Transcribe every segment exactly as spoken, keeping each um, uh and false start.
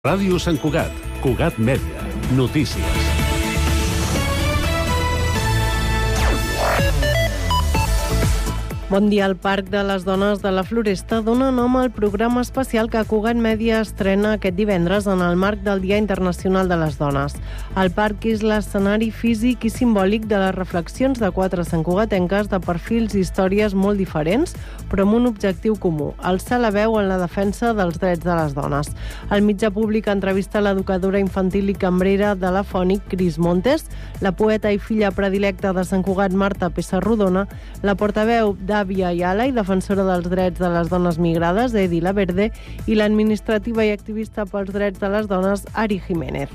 Ràdio Sant Cugat, Cugat Mèdia, notícies. Bon dia. El Parc de les Dones de la Floresta dona nom al programa especial que Cugat Mèdia estrena aquest divendres en el marc del Dia Internacional de les Dones. El parc és l'escenari físic i simbòlic de les reflexions de quatre santcugatenques de perfils i històries molt diferents, però amb un objectiu comú, alçar la veu en la defensa dels drets de les dones. El mitjà públic entrevista l'educadora infantil i cambrera de la Fònic, Cris Montes, la poeta i filla predilecta de Sant Cugat, Marta Pessarrodona, la portaveu d'Àvia Iala i defensora dels drets de les dones migrades, Edi Laverde, i l'administrativa i activista pels drets de les dones, Ari Jiménez.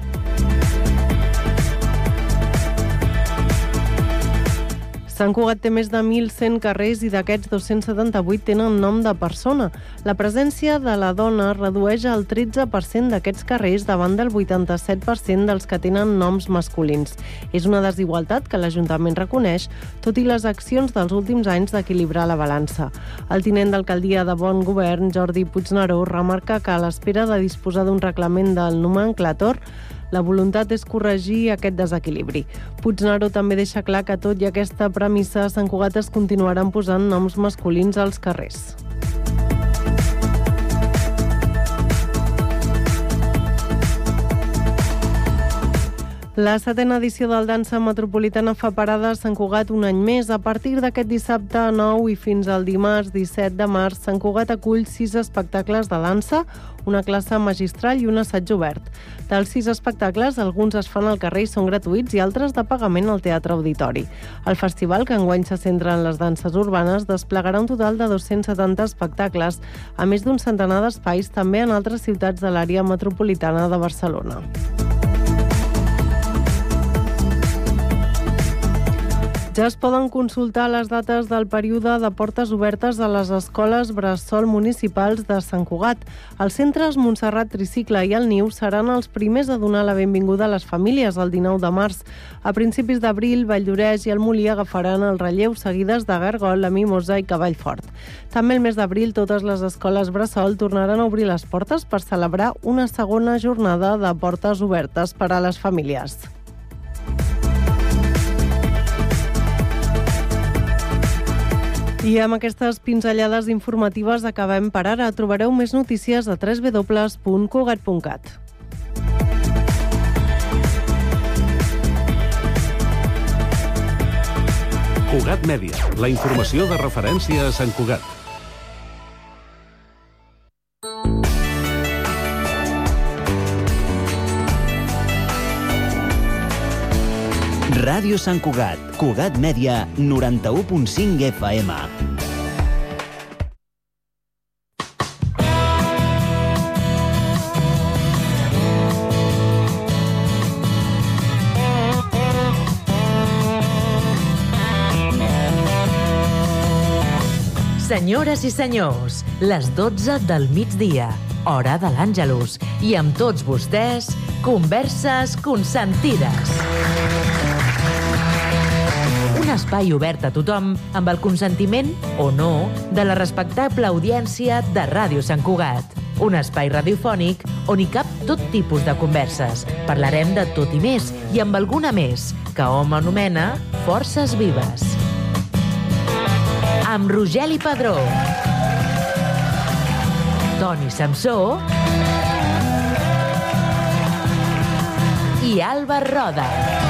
Sant Cugat té més de mil cent carrers i d'aquests dos-cents setanta-vuit tenen nom de persona. La presència de la dona redueix el tretze per cent d'aquests carrers davant del vuitanta-set per cent dels que tenen noms masculins. És una desigualtat que l'Ajuntament reconeix, tot i les accions dels últims anys d'equilibrar la balança. El tinent d'alcaldia de Bon Govern, Jordi Puigneró, remarca que a l'espera de disposar d'un reglament del nomenclàtor, la voluntat és corregir aquest desequilibri. Puigneró també deixa clar que tot i aquesta premissa, Sant Cugat es continuaran posant noms masculins als carrers. La setena edició del Dansa Metropolitana fa parada a Sant Cugat un any més. A partir d'aquest dissabte nou i fins al dimarts disset de març, Sant Cugat acull sis espectacles de dansa, una classe magistral i un assaig obert. Dels sis espectacles, alguns es fan al carrer i són gratuïts i altres de pagament al Teatre Auditori. El festival, que enguany se centra en les danses urbanes, desplegarà un total de dos-cents setanta espectacles, a més d'un centenar d'espais també en altres ciutats de l'àrea metropolitana de Barcelona. Ja es poden consultar les dates del període de portes obertes a les escoles bressol municipals de Sant Cugat. Els centres Montserrat Tricicle i el Niu seran els primers a donar la benvinguda a les famílies el dinou de març. A principis d'abril, Valldoreix i el Molí agafaran el relleu, seguides de Gargol, la Mimosa i Cavallfort. També el mes d'abril, totes les escoles bressol tornaran a obrir les portes per celebrar una segona jornada de portes obertes per a les famílies. I amb aquestes pinzellades informatives acabem per ara. Trobareu més notícies a w w w punt cugat punt cat. Cugat Mèdia, la informació de referència a Sant Cugat. Ràdio Sant Cugat, Cugat Mèdia, noranta-u punt cinc F M. Senyores i senyors, les dotze del migdia, hora de l'Àngelus, i amb tots vostès, Converses Consentides. Un espai obert a tothom amb el consentiment, o no, de la respectable audiència de Ràdio Sant Cugat. Un espai radiofònic on hi cap tot tipus de converses. Parlarem de tot i més, i amb alguna més, que hom anomena Forces Vives. Amb Rogeli Padró, Toni Samsó i Alba Roda.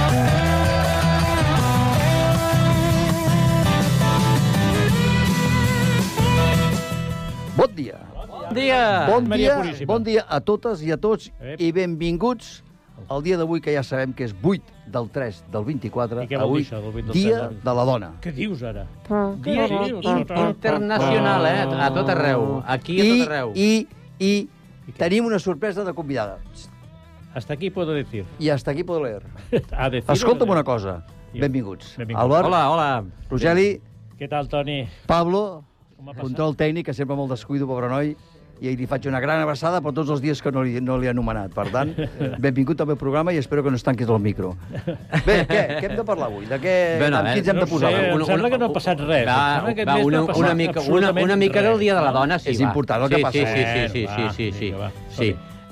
Bon dia. Bon dia. Bon dia, bon dia a totes i a tots i benvinguts al dia d'avui, que ja sabem que és vuit del tres del vint-i-quatre, avui, Dia de la Dona. Què dius ara? Dia internacional, eh? A tot arreu. Aquí a tot arreu. I, i, i tenim una sorpresa de convidada. Hasta aquí puedo decir. I hasta aquí puedo leer. A decir. Escolta'm una cosa. Benvinguts. Benvinguts. Albert. Hola, hola. Rogeli. Què tal, Toni? Pablo. Control tècnic, que sempre me'l descuido, pobre noi. I li faig una gran abraçada per tots els dies que no li, no li he anomenat. Per tant, benvingut al meu programa i espero que no es tanquis el micro. Bé, què? Què hem de parlar avui? De què, bueno, amb qui ens hem no de posar? Sé, em sembla que no ha passat res. Va, va, una, no una, mica, una, una mica del Dia de la Dona, sí, és va. important el sí, que passa. Sí, sí, sí, sí, sí, sí, sí. Va, sí.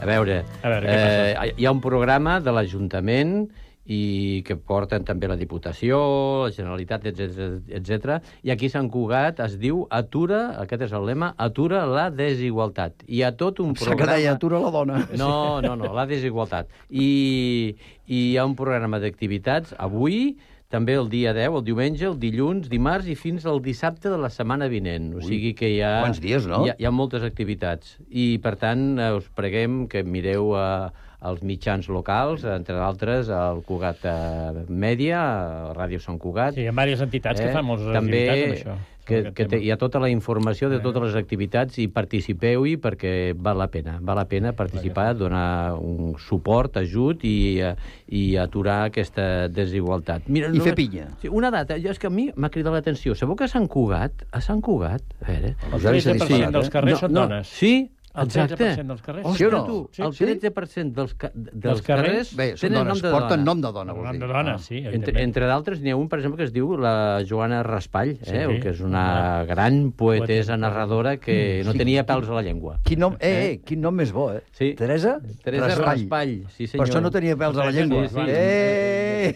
A veure, A veure, què passa? eh, hi ha un programa de l'Ajuntament i que porten també la Diputació, la Generalitat, etcètera. I aquí a Sant Cugat es diu Atura, aquest és el lema, Atura la desigualtat. Hi ha tot un S'ha programa... que deia, atura la dona. No, no, no, la desigualtat. I, i hi ha un programa d'activitats avui, també el dia deu, el diumenge, el dilluns, dimarts i fins al dissabte de la setmana vinent. O sigui que hi ha... Quants dies, no? Hi ha, hi ha moltes activitats. I, per tant, eh, us preguem que mireu eh, els mitjans locals, entre d'altres, el Cugat eh, Mèdia, Ràdio Sant Cugat. Sí, hi ha diverses entitats que fan moltes també activitats amb això. que, que te, hi ha tota la informació de totes les activitats i participeu-hi perquè val la pena. Val la pena participar, donar un suport, ajut i, eh, i aturar aquesta desigualtat. Mira, I fer pinya. Sí, una data, jo, és que a mi m'ha cridat l'atenció. Sabeu que a Sant Cugat, a Sant Cugat, a veure... El tretze per cent dels carrers són no, dones. Sí, El tretze per cent dels carrers. Sí o no? tu, Sí, el sí. tretze per cent dels, ca dels, Dels carrers, carrers Bé, són tenen dones, nom de porten dona. nom de dona, vols Nom dir. de dona, Ah. sí, Entre, evidentment. entre d'altres, n'hi ha un, per exemple, que es diu la Joana Raspall, eh, Sí. que és una gran poetesa narradora que no Sí. tenia pèls a la llengua. Quin nom, eh, eh, quin nom més bo, eh? Sí. Teresa? Teresa Raspall, sí, senyor. Per això no tenia pèls a la llengua. Sí, sí. Eh!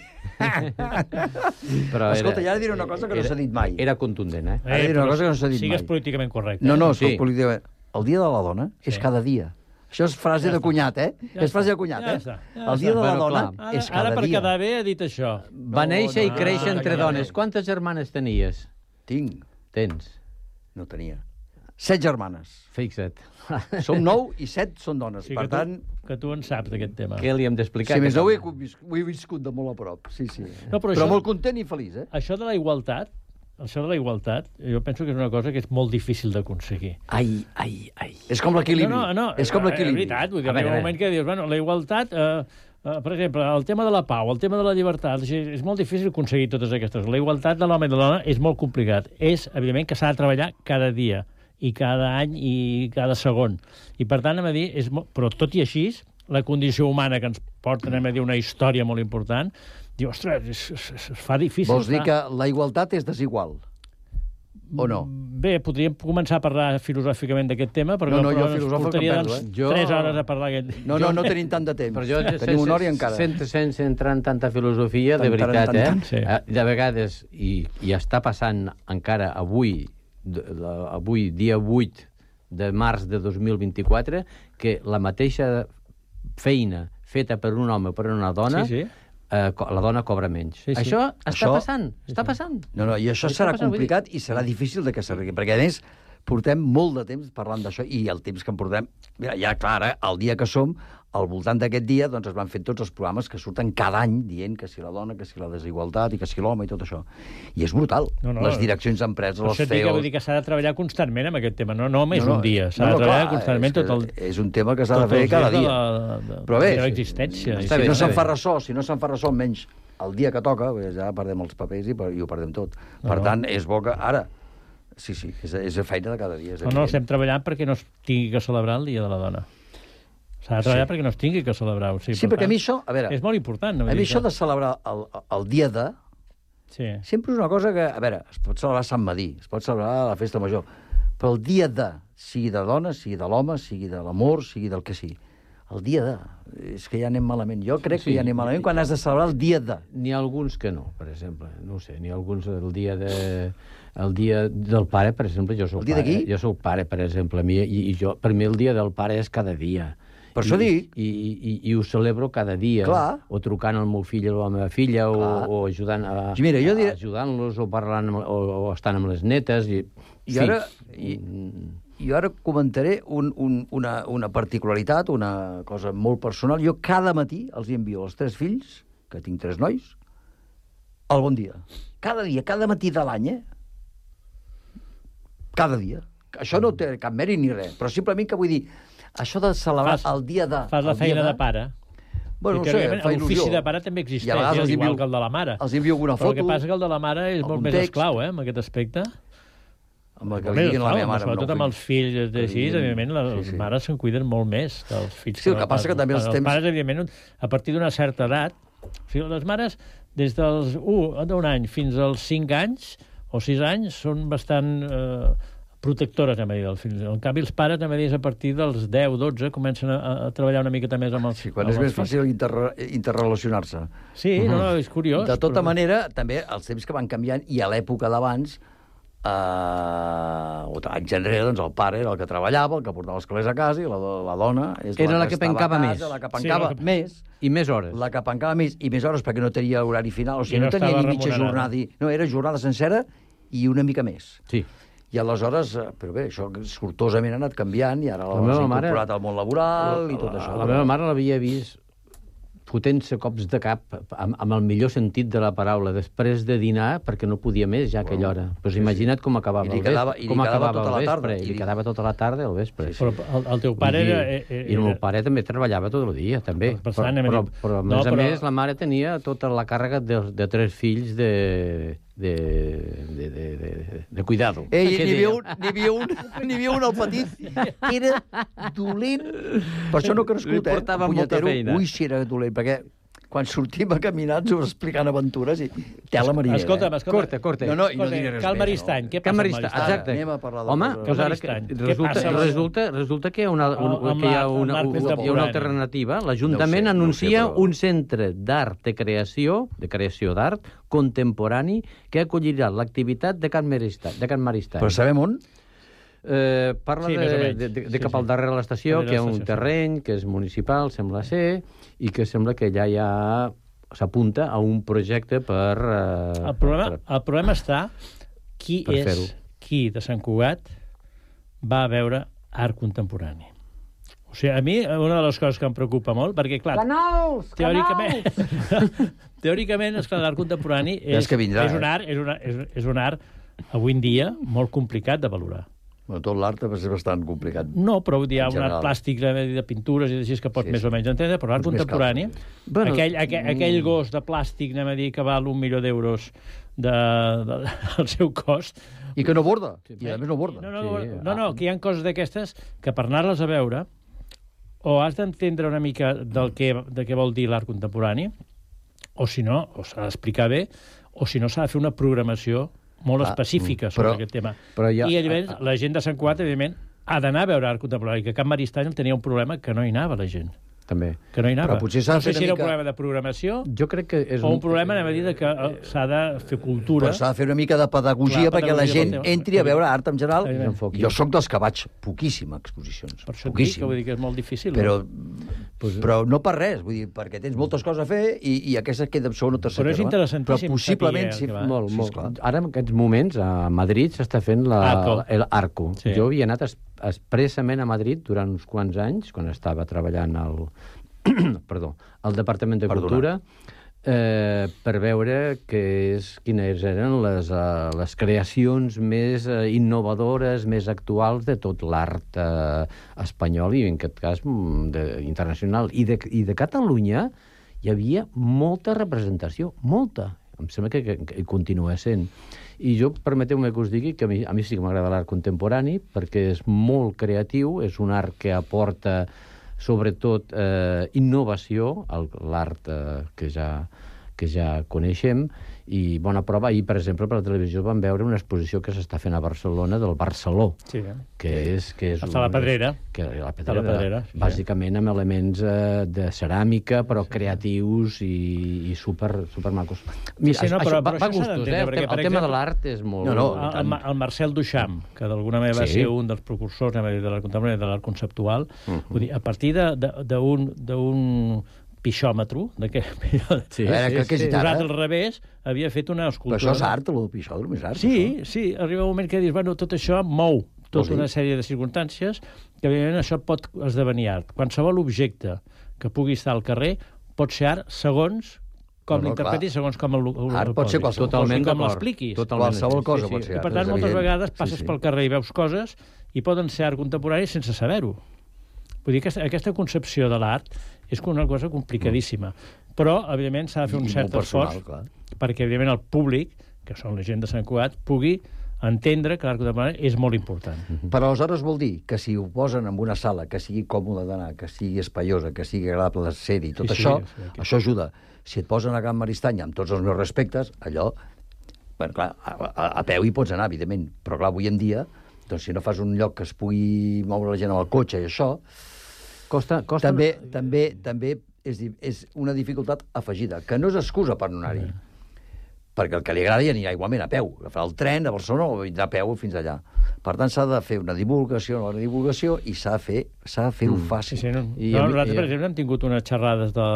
Però Escolta, i ara diré una cosa que no era- s'ha dit mai. Era contundent, eh? Ara diré una cosa que no s'ha dit Sigues mai. políticament correcte. No, no, Sí. soc políticament... El dia de la dona és Sí. cada dia. Això és frase de cunyat, eh? Ja és frase està, de cunyat, ja eh? està, ja El dia està. de la Bueno, dona clar. Ara, és cada ara per dia. quedar bé ha dit això. Va néixer i no, créixer no, entre no, no. dones. Quantes germanes tenies? Tinc. Tens. No tenia. Set germanes. Fixa't. Som nou i set són dones. Sí, Per que, tant, tu, que tu en saps, d'aquest tema. Què li hem d'explicar? si més aquest no, ho he, home? vis- ho he viscut de molt a prop. Sí, sí. No, però però això- molt content i feliç, eh? Això de la igualtat, això de la igualtat, jo penso que és una cosa que és molt difícil d'aconseguir. Ai, ai, ai. És com l'equilibri. No, no, no, és com eh, l'equilibri. És veritat, vull dir, A veure, arriba a un moment que dius, bueno, la igualtat, eh, eh, per exemple, el tema de la pau, el tema de la llibertat, és, és molt difícil aconseguir totes aquestes coses. La igualtat de l'home i de la dona és molt complicat. És, evidentment, que s'ha de treballar cada dia, i cada any, i cada segon. I, per tant, anem a dir, és molt... però tot i així, la condició humana que ens porta, anem a dir, una història molt important, diu, ostres, es, es, es fa difícil. Vols dir fa- que la igualtat és desigual? O no? Bé, podríem començar a parlar filosòficament d'aquest tema, perquè No, no, jo però ens filosòfic em portaria, perdo, doncs, eh? Jo- tres hores a parlar aquest... No, no, no tenim tant de temps. Però jo, Tenim una hora i encara. Sense, sense entrar en tanta filosofia, de Tan, tan, veritat, tan, eh? tan. Sí. Eh, De vegades, i, i està passant encara avui, de, de, avui, dia vuit de març de dos mil vint-i-quatre, que la mateixa feina feta per un home o per una dona, Sí, sí. Eh, co- la dona cobra menys. Sí, sí. Això està Això- passant, està passant. No, no, i això Això serà passa, vull dir- complicat i serà difícil de que s'arregli, perquè, a més, portem molt de temps parlant d'això, i el temps que en portem... Mira, ja, clar, eh, el dia que som, al voltant d'aquest dia, doncs es van fer tots els programes que surten cada any dient que si la dona, que si la desigualtat, i que si l'home, i tot això. I és brutal. No, no, Les direccions d'empreses, Per els això et dic que, C E Os... vull dir que s'ha de treballar constantment amb aquest tema, no només No, no, un dia, s'ha no, de no, treballar clar, constantment és que tot el... És un tema que s'ha de tot fer els cada dies dia. De la, de, Però bé, de la seva existència. si, Està si bé, no està se'n bé. fa ressò, si no se'n fa ressò, almenys el dia que toca, pues ja perdem els papers i, per- i ho perdem tot. No, Per no. tant, és bo que... Ara, sí, sí, és, és feina de cada dia. És No, no, evident. estem treballant perquè no es tingui que celebrar el Dia de la Dona. S'ha de treballar Sí. perquè no es tingui que celebrar. O sigui, Sí, per perquè a tant, mi això... A veure, és molt important. No? a Vull mi dir això que- de celebrar el, el dia de... Sí. Sempre és una cosa que... A veure, es pot celebrar Sant Madí, es pot celebrar la festa major, però el dia de, sigui de dona, sigui de l'home, sigui de l'amor, sigui del que sigui, el dia de... És que ja anem malament. Jo crec Sí. que ja anem malament quan has de celebrar el dia de. N'hi ha alguns que no, per exemple. No ho sé, n'hi ha alguns el dia de... El dia del pare, per exemple, jo soc El dia de pare. qui? Jo soc pare, per exemple, a mi, i, i jo, per mi el dia del pare és cada dia. Per això I, dic. I, i, I ho celebro cada dia. Clar. O trucant al meu fill o a la meva filla, o, Clar. o ajudant a, I mira, jo diré- ajudant-los, o parlant, amb, o, o estant amb les netes. I, I ara, i, i ara comentaré un, un, una, una particularitat, una cosa molt personal. Jo cada matí els envio als tres fills, que tinc tres nois, el bon dia. Cada dia, cada matí de l'any, eh? Cada dia. Això no té cap mèrit ni res, però simplement que vull dir, això de celebrar Fas- el dia de... Fas la el dia feina de pare. Bueno, no I sé, teòricament, fa il·lusió. l'ofici de pare també I a existeix, vegades és els igual envio- que el de la mare. Els envio alguna Però foto... el que passa que el de la mare és algun molt més text. esclau, eh, en aquest aspecte. Amb el que Molt li més diguin a la esclau, meva mare. sobretot amb els fills Que així, diguin- evidentment, les sí, sí. mares se'n cuiden molt més dels fills. Sí, el que passa que també els els temps- pares, evidentment, a partir d'una certa edat, o sigui, les mares, des dels un, d'un any fins als cinc anys o sis anys, són bastant eh, protectores, anem a dir, del fill. En canvi, els pares, anem a dir, a partir dels deu, dotze, comencen a, a treballar una miqueta més amb els Sí, quan amb és els més fills. fàcil interre interrelacionar-se. Sí, no, no, és curiós. De tota però- manera, també els temps que van canviant, i a l'època d'abans, eh, o anys enrere, doncs el pare era el que treballava, el que portava els calés a casa, i la, do- la dona és Era la que estava a pencava casa, més. la que Sí, pencava la que- més, I més hores. la que pencava més, i més hores perquè no tenia horari final, o sigui, I no no, tenia estava ni mitja remunerada. jornada, i- no, era jornada sencera i una mica més. Sí. I aleshores, eh, però bé, això sortosament ha anat canviant, i ara La l'ha meva mare- incorporat al món laboral i tot això. La meva mare l'havia vist fotent-se cops de cap, amb, amb el millor sentit de la paraula, després de dinar, perquè no podia més ja a aquella hora. Pues sí, imagina't com acabava I li el quedava- vespre. i li Com quedava acabava tota el la tarda, vespre, i I li li- quedava tota la tarda al vespre. Però el, el teu pare Vull era... dir, era... I el meu pare també treballava tot el dia, també. Per Però, tant, anem a però, dir- però, a No, més a però- més, la mare tenia tota la càrrega de, de tres fills de, de, de, de, de, de cuidado. Ei, Què n'hi havia, dèiem? un, n'hi, havia un, n'hi havia un al petit que era dolent. Per això no ha crescut, Li eh? portava molta punyetero. feina. Ui, si era dolent, perquè quan sortim a caminar ens ho explicant aventures i tela marinera. Escolta'm, eh? escolta. Corta, corta. No, no, i no Escolta, diré res Cal més, Maristany, no. què Can passa amb Maristany, Maristany? exacte. Anem a parlar de Home, coses. doncs ara, Maristany. que Què resulta, passa amb- resulta, resulta que hi ha una, un, Amb- amb que hi ha l'art- una, amb l'art una, hi ha contemporani. una alternativa. L'Ajuntament No ho sé, no ho sé, anuncia però- un centre d'art de creació, de creació d'art contemporani, que acollirà l'activitat de Can Maristany. De Can Maristany. Però sabem on? Eh, parla Sí, de, més o menys. de, de, de Sí, cap sí. al darrere de l'estació, Darrere que hi ha de un l'estació, sí. terreny que és municipal, sembla ser, i que sembla que allà ja s'apunta a un projecte per... Eh, El problema, per- el problema està qui Per és fer-ho. qui de Sant Cugat va a veure art contemporani. O sigui, a mi una de les coses que em preocupa molt, perquè, clar, Canals! teòricament, teòricament, esclar, l'art contemporani Ja és, és que vindrà, és, un eh? art, és, una, és, és un art, avui en dia, molt complicat de valorar. Bueno, tot l'art és bastant complicat. No, però vull dir, hi ha En un art general. plàstic de, de pintures i així que pots Sí, més sí. o menys entendre, però l'art Doncs més contemporani, cal, sí. Bueno, aquell, aquell, aquell gos de plàstic, anem a dir, que val un milió d'euros de, de, del seu cost. I que no borda. I a més no borda. No, no, Sí, no, no, que hi ha coses d'aquestes que per anar-les a veure o has d'entendre una mica del que, de què vol dir l'art contemporani, o si no, o s'ha d'explicar bé, o si no s'ha de fer una programació molt Ah, específica mm, sobre però- aquest tema. però ja- I llavors la gent de Sant Cugat, evidentment, ha d'anar a veure art contemporani, que Can Maristany tenia un problema que no hi anava la gent. També. Que no hi anava. Però potser s'ha no de fer sé si una era mica- un problema de programació Jo crec que és o un problema, anem a dir, de que eh, s'ha de fer cultura. Però s'ha de fer una mica de pedagogia Clar, perquè la pedagogia gent pel tema. entri a veure art en general. Evidentment. Jo sóc dels que vaig poquíssim a exposicions. Per això et dic poquíssim. que vull dir que és molt difícil. Però, no? però no per res, vull dir, perquè tens moltes coses a fer i, i aquesta queda en segon o tercer Però és terme. interessantíssim Però possiblement... saber el que va. Molt, Sí, molt. esclar. Ara, en aquests moments, a Madrid s'està fent la, Arco. el Arco. Sí. Jo havia anat es, expressament a Madrid durant uns quants anys, quan estava treballant al, perdó, al Departament de Perdona. Cultura, eh, per veure que és, quines eren les, uh, les creacions més uh, innovadores, més actuals de tot l'art uh, espanyol i, en aquest cas, mm, de, internacional. I de, I de Catalunya hi havia molta representació, molta. Em sembla que, que, que hi continua sent. I jo, permeteu-me que us digui que a mi, a mi sí que m'agrada l'art contemporani perquè és molt creatiu, és un art que aporta sobretot eh, innovació, el- l'art eh, que, ja, que ja coneixem, i bona prova, ahir, per exemple, per la televisió vam veure una exposició que s'està fent a Barcelona del Barceló, Sí, eh? que és... Que és Està a la Pedrera. Que, la Està a la Pedrera, sí. bàsicament amb elements eh, de ceràmica, però creatius i, i super, super macos. Mira, Sí, sí, no, això però- va, però va això s'ha gustos, d'entendre, eh? El, perquè, te- per el tema exemple- de l'art és molt... No, no, El, tant. el, el Marcel Duchamp, que d'alguna manera va Sí. ser un dels precursors anem a dir, de l'art contemporani, de l'art conceptual, Mhm. vull dir, a partir de- de- d'un d'un pixòmetre, d'aquest Sí, A veure, que- que és posat ara. al revés, havia fet una Però escultura. això és art, el pixòdrom és art. Sí, sí, arriba un moment que dius, bueno, tot això mou tota Sí. una sèrie de circumstàncies que, evidentment, això pot esdevenir art. Qualsevol objecte que pugui estar al carrer pot ser art segons com No, no, l'interpretis, clar. segons com el, el, Art el pot ser posis. qualsevol Totalment com d'acord. l'expliquis. Totalment. Qualsevol Sí, cosa sí, pot sí. ser I, per art, tant, és moltes evident. vegades Sí, passes sí. pel carrer i veus coses i poden ser art contemporani sense saber-ho. Vull dir, aquesta, aquesta concepció de l'art és una cosa complicadíssima. Però, evidentment, s'ha de fer I un molt cert personal, esforç clar. perquè, evidentment, el públic, que són la gent de Sant Cugat, pugui entendre que l'art contemporani és molt important. Però aleshores vol dir que si ho posen en una sala que sigui còmode d'anar, que sigui espaiosa, que sigui agradable de ser-hi, tot Sí, sí, això, sí, aquí. això ajuda. Si et posen a Can Maristany, amb tots els meus respectes, allò... Bueno, clar, a, a, a peu hi pots anar, evidentment, però clar, avui en dia Doncs si no fas un lloc que es pugui moure la gent amb el cotxe i això, Costa, costa... també, també, també és, di- és una dificultat afegida, que no és excusa per no anar-hi. Perquè el que li agrada ja anirà igualment a peu. Agafar el tren a Barcelona o vindrà a peu fins allà. Per tant, s'ha de fer una divulgació, una divulgació i s'ha de fer, s'ha de fer-ho Sí, fàcil. sí, no. I no a mi- nosaltres, i- per exemple, hem tingut unes xerrades de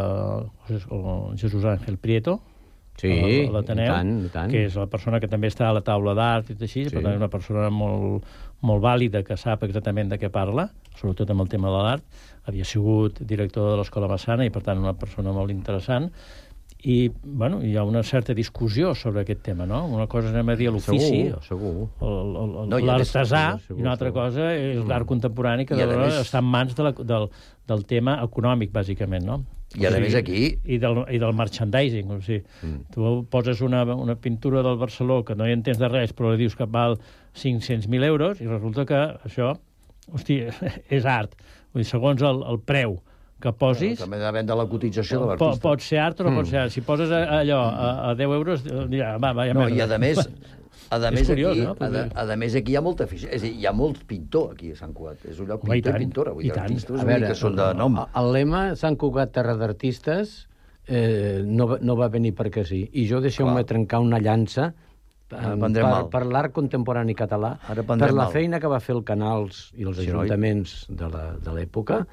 el Jesús Ángel Prieto, Sí, a l'Ateneu, i tant, i tant. que és la persona que també està a la taula d'art i tot així, Sí. per tant és una persona molt, molt vàlida que sap exactament de què parla, sobretot amb el tema de l'art. Havia sigut director de l'Escola Massana i, per tant, una persona molt interessant. I, bueno, hi ha una certa discussió sobre aquest tema, no? Una cosa anem a dir l'ofici, Segur, segur. el- el- No, i a més, l'artesà, segur, i una altra segur. cosa és l'art contemporani, que I a de més- està en mans de la, del, del tema econòmic, bàsicament, no? I a més aquí- I del, i del merchandising, o sigui, mm. tu poses una, una pintura del Barceló que no hi entens de res, però li dius que val cinc-cents mil euros, i resulta que això, hosti, és art. Vull dir, segons el, el preu que posis, També depèn de la cotització de po, l'artista. pot ser art o no pot ser art. Si poses a- allò a, a deu euros, ja, va, va, ja No, merda. i a més, a És més, curiós, aquí, no? a, de, a de més aquí hi ha molta afició. És a dir, hi ha molt pintor aquí a Sant Cugat. És un lloc Home, i pintor i, tant, pintora. Vull i dir, tant. artistes A vull dir veure, que són de nom. el lema Sant Cugat Terra d'Artistes eh, no, va- no va venir perquè sí. I jo deixeu-me Clar. trencar una llança Ara eh, prendrem per, mal. per l'art contemporani català, Ara prendrem per la mal. feina que va fer el Canals i els Sí, noi? ajuntaments de la- de l'època.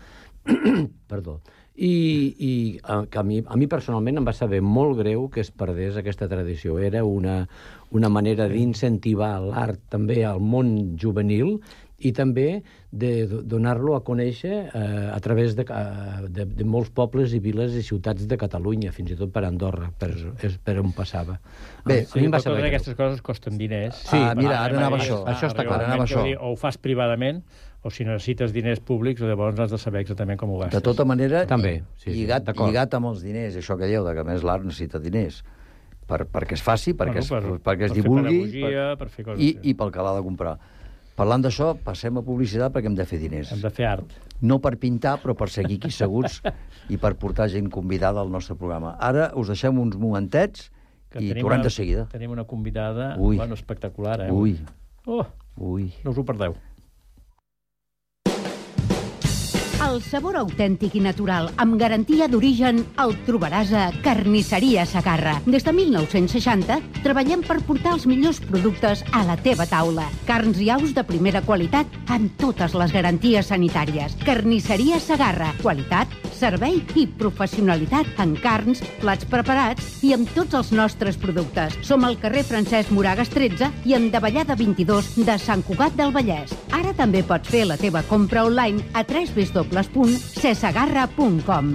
Perdó. I, i a, que a, mi, a mi personalment em va saber molt greu que es perdés aquesta tradició. Era una, una manera d'incentivar l'art també al món juvenil i també de do- donar-lo a conèixer eh, a través de, eh, de, de molts pobles i viles i ciutats de Catalunya, fins i tot per Andorra, per, és per on passava. Bé, a mi em va però saber totes greu. aquestes coses costen diners. Sí, ah, mira, ara anava això. Això està clar, ara anava això. O ho fas privadament, o si necessites diners públics, llavors has de saber exactament com ho gastes. De tota manera, També, sí, sí, lligat, d'acord. lligat amb els diners, això que dieu, de que a més l'art necessita diners, per, perquè es faci, perquè, Bueno, es, perquè es per fer divulgui pedagogia, per fer coses i, així. i pel que l'ha de comprar. Parlant d'això, passem a publicitat perquè hem de fer diners. Hem de fer art. No per pintar, però per seguir aquí seguts i per portar gent convidada al nostre programa. Ara us deixem uns momentets Que i tenim tornem una- de seguida. Tenim una convidada Ui. bueno, espectacular, eh? Ui, Oh, ui. no us ho perdeu. El sabor autèntic i natural, amb garantia d'origen, el trobaràs a Carnisseria Segarra. Des de mil nou-cents seixanta treballem per portar els millors productes a la teva taula. Carns i aus de primera qualitat amb totes les garanties sanitàries. Carnisseria Segarra. Qualitat, servei i professionalitat en carns, plats preparats i amb tots els nostres productes. Som al carrer Francesc Moragas tretze i en Davallada vint-i-dos de Sant Cugat del Vallès. Ara també pots fer la teva compra online a w w w punt cesegarra punt com.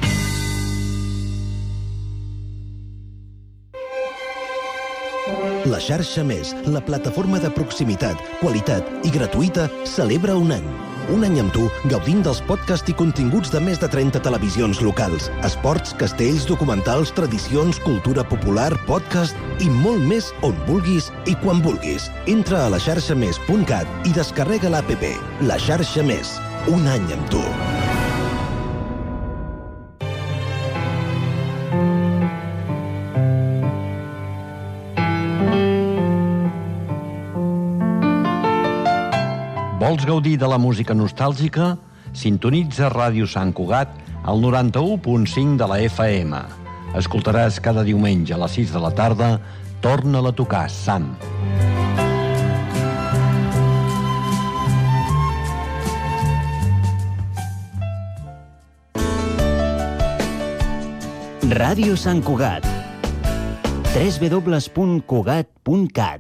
La xarxa Més, la plataforma de proximitat, qualitat i gratuïta, celebra un any. Un any amb tu, gaudint dels podcasts i continguts de més de trenta televisions locals, esports, castells, documentals, tradicions, cultura popular, podcast i molt més on vulguis i quan vulguis. Entra a la xarxa més punt cat i descarrega l'app. La xarxa Més, un any amb tu. Vols gaudir de la música nostàlgica? Sintonitza Ràdio Sant Cugat al noranta-u punt cinc de la F M. Escoltaràs cada diumenge a les sis de la tarda Torna-la a tocar, Sam. Ràdio Sant Cugat. w w w punt cugat punt cat.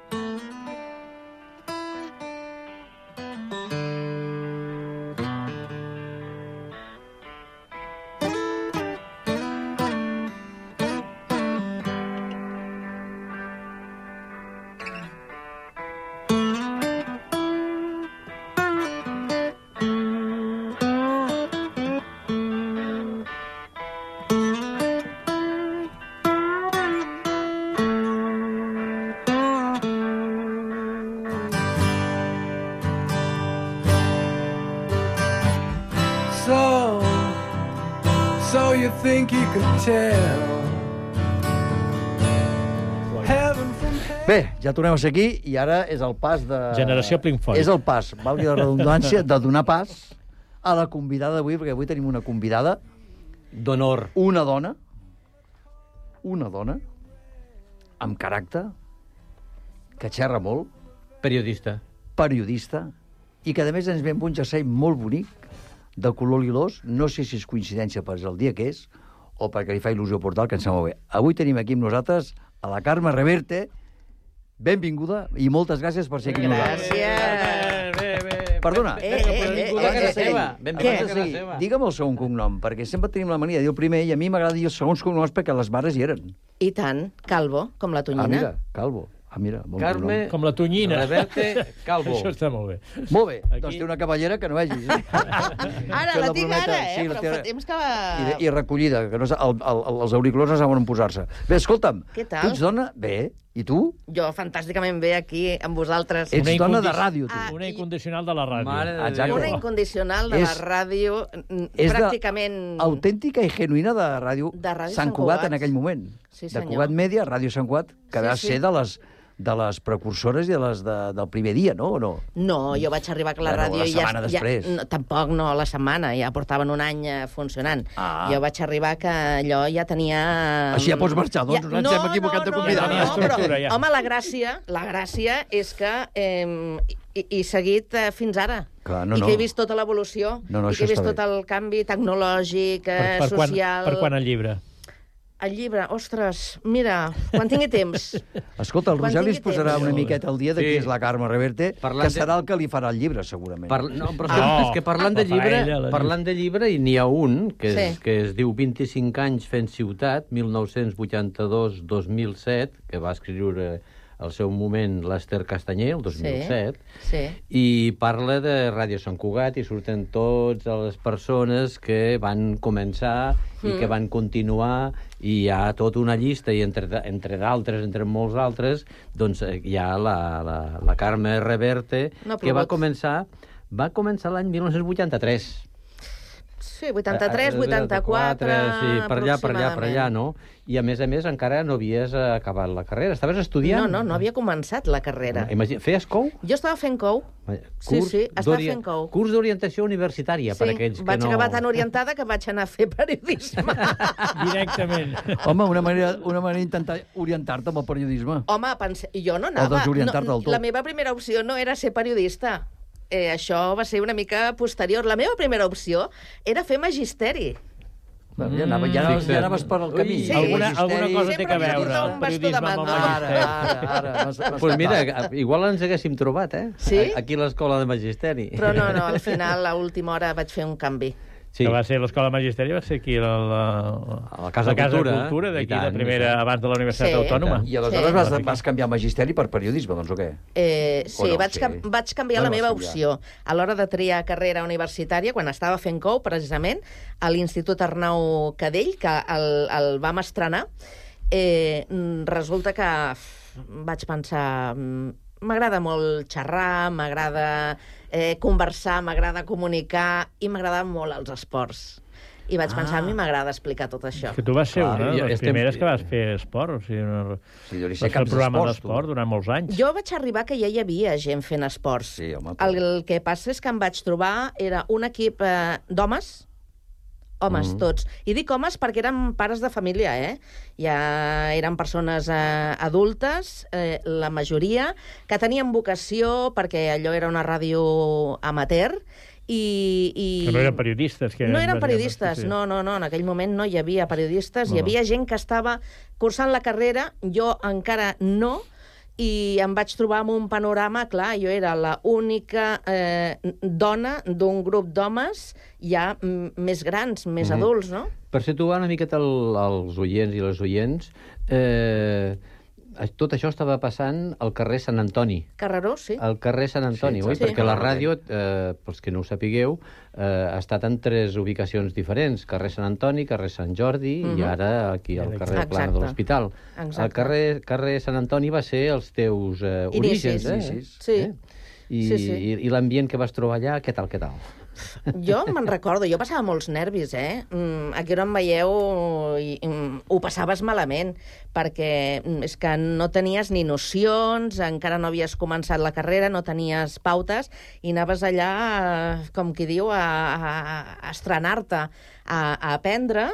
So, so you think you can tell heaven from hell? Bé, ja tornem a ser aquí i ara és el pas de... Generació Pink Floyd. És el pas, valgui la redundància, de donar pas a la convidada d'avui, perquè avui tenim una convidada... D'honor. Una dona, una dona, amb caràcter, que xerra molt. Periodista. Periodista, i que a més ens ve amb un jersei molt bonic, de color lilós. No sé si és coincidència per el dia que és, o perquè li fa il·lusió portar, que ens sembla bé. Avui tenim aquí amb nosaltres a la Carme Reverte. Benvinguda i moltes gràcies per ser aquí amb nosaltres. Gràcies. Bé, bé. Perdona. Eh, eh, eh, Abans de eh, seguir, eh, benvinguda a casa seguir, seva. digue'm el segon cognom, perquè sempre tenim la mania de dir el primer i a mi m'agrada dir els segons cognoms perquè les mares hi eren. I tant, Calvo, com la Tonyina. Ah, mira, Calvo. Ah, mira, bon Carme, cognom. Com la Tonyina. Reverte Calvo. Això està molt bé. Molt bé, Aquí- doncs té una cavallera que no vegis. Ara, Que la la tinc brometa, ara, eh? sí, la Però té- fa temps que I, va... I recollida, que no, sa- el, el, els auriculars no saben on posar-se. Bé, escolta'm, Què tal? tu ets dona? Bé. I tu? Jo fantàsticament bé aquí amb vosaltres. Ets Una dona de incondi- ràdio, tu. Ah, Una incondicional de la ràdio. Mare de Exacte. Déu. Una incondicional de la És- ràdio, mm, és de- pràcticament... Autèntica i genuïna de ràdio, De Ràdio Sant Sant Cugat Cugat. en aquell moment. Sí, de senyor. Cugat Mèdia, Ràdio Sant Cugat, que Sí, va sí. ser de les, de les precursores i de les de, del primer dia, no? O no? No, jo vaig arribar a la Bueno, ràdio... la i setmana ja, després. Ja, no, tampoc no la setmana, ja portaven un any eh, funcionant. Ah. Jo vaig arribar que allò ja tenia... Així ja pots marxar, doncs, no ens hem equivocat de convidar. No, no, no, Estructura, però, ja. home, la gràcia, la gràcia és que eh, he, he seguit eh, fins ara. Clar, no, I no. que he vist tota l'evolució, No, no, i que això he vist està tot el canvi tecnològic, Per, eh, per, quan, social... per quan el llibre? El llibre, ostres, mira, quan tingui temps. Escolta, el Quan Roger li es tingui posarà temps. una miqueta al dia de Sí. qui és la Carme Reverte, Parlant que de- serà el que li farà el llibre, segurament. Par... No, però és Ah. que, és que parlant de La fa llibre, ella, la parlant de llibre, i n'hi ha un que, és, Sí. que es diu vint-i-cinc anys fent ciutat, mil nou-cents vuitanta-dos a dos mil set, que va escriure al seu moment l'Ester Castanyer, el dos mil set, Sí. i parla de Ràdio Sant Cugat i surten totes les persones que van començar i Mm. que van continuar, i hi ha tota una llista, i entre, entre d'altres, entre molts altres, doncs eh, hi ha la, la, la Carme Reverte, No ha que va plogut. començar, va començar l'any mil nou-cents vuitanta-tres. Sí, vuitanta-tres, Eh, vuitanta-quatre... Sí, per allà, per allà, per allà, no? I a més a més encara no havies eh, acabat la carrera. Estaves estudiant? No, no, no havia començat la carrera. Imagina, feies cou? Jo estava fent cou. Sí, Curs sí, estava d'ori- fent cou. Curs d'orientació universitària, per aquells que vaig no... acabar tan orientada que vaig anar a fer periodisme. Directament. Home, una manera, una manera d'intentar orientar-te amb el periodisme. Home, pense... jo no anava... O desorientar-te del tot. La meva primera opció no era ser periodista. Eh, això va ser una mica posterior. La meva primera opció era fer magisteri. Ja, anava, ja, anaves, ja anaves per al camí. Sí. Alguna, Magisteri. alguna cosa té Sempre que havia de veure portar el un bastó de periodisme amb el mando. magisteri. Ara, ara, ara. m'has- m'has Pues mira, captat. igual ens haguéssim trobat, eh? Sí? Aquí a l'escola de magisteri. Però no, no, al final, a última hora, vaig fer un canvi. Sí. Que va ser l'escola magisteri, va ser aquí la, la, A la Casa la Casa Cultura, Cultura, i d'aquí, tant, la i primera, tant. abans de la Universitat Sí. Autònoma. I aleshores Sí. vas, vas canviar magisteri per periodisme, doncs, o què? Eh, sí, O no, vaig, sí. cam vaig canviar Bueno, la meva vas canviar. opció. A l'hora de triar carrera universitària, quan estava fent cou, precisament, a l'Institut Arnau Cadell, que el, el vam estrenar, eh, mm, resulta que f, vaig pensar... mm, M'agrada molt xerrar, m'agrada eh, conversar, m'agrada comunicar i m'agraden molt els esports. I vaig pensar, Ah. a mi m'agrada explicar tot això. Que tu vas ser Clar, una de jo les estem- primeres que vas fer esport, o sigui, una... Sí, jo li vas sé fer el caps programa d'esports, tu. d'esport durant molts anys. Jo vaig arribar que ja hi havia gent fent esports. Sí, home, però- El que passa és que em vaig trobar, era un equip eh, d'homes, homes Mhm. tots. I dic homes perquè eren pares de família, eh? Ja eren persones eh, adultes, eh, la majoria, que tenien vocació perquè allò era una ràdio amateur, i... i... Que no eren periodistes. Que No eren bàsicament, periodistes, sí, sí. no, no, no. En aquell moment no hi havia periodistes, No, hi no. havia gent que estava cursant la carrera, jo encara no, i em vaig trobar amb un panorama, clar, jo era la única eh, dona d'un grup d'homes ja mm, més grans, més Mhm. adults, no? Per situar una miqueta el, els oients i les oients, eh, tot això estava passant al carrer Sant Antoni. Carreró, sí. Al carrer Sant Antoni, Sí, oi? exacte. Perquè la ràdio, eh, pels que no ho sapigueu, eh, ha estat en tres ubicacions diferents. Carrer Sant Antoni, carrer Sant Jordi Mhm. i ara aquí al carrer Plana de Exacte. l'Hospital. Exacte. El carrer, carrer Sant Antoni va ser els teus eh, Inicis. orígens, eh? Inicis. Sí. Eh? I, Sí, sí. i, i l'ambient que vas trobar allà, què tal, què tal? Jo me'n recordo, jo passava molts nervis, eh? Mm, aquí on em veieu i, mm, ho passaves malament, perquè mm, és que no tenies ni nocions, encara no havies començat la carrera, no tenies pautes, i anaves allà, eh, com qui diu, a, a, a estrenar-te, a, a aprendre,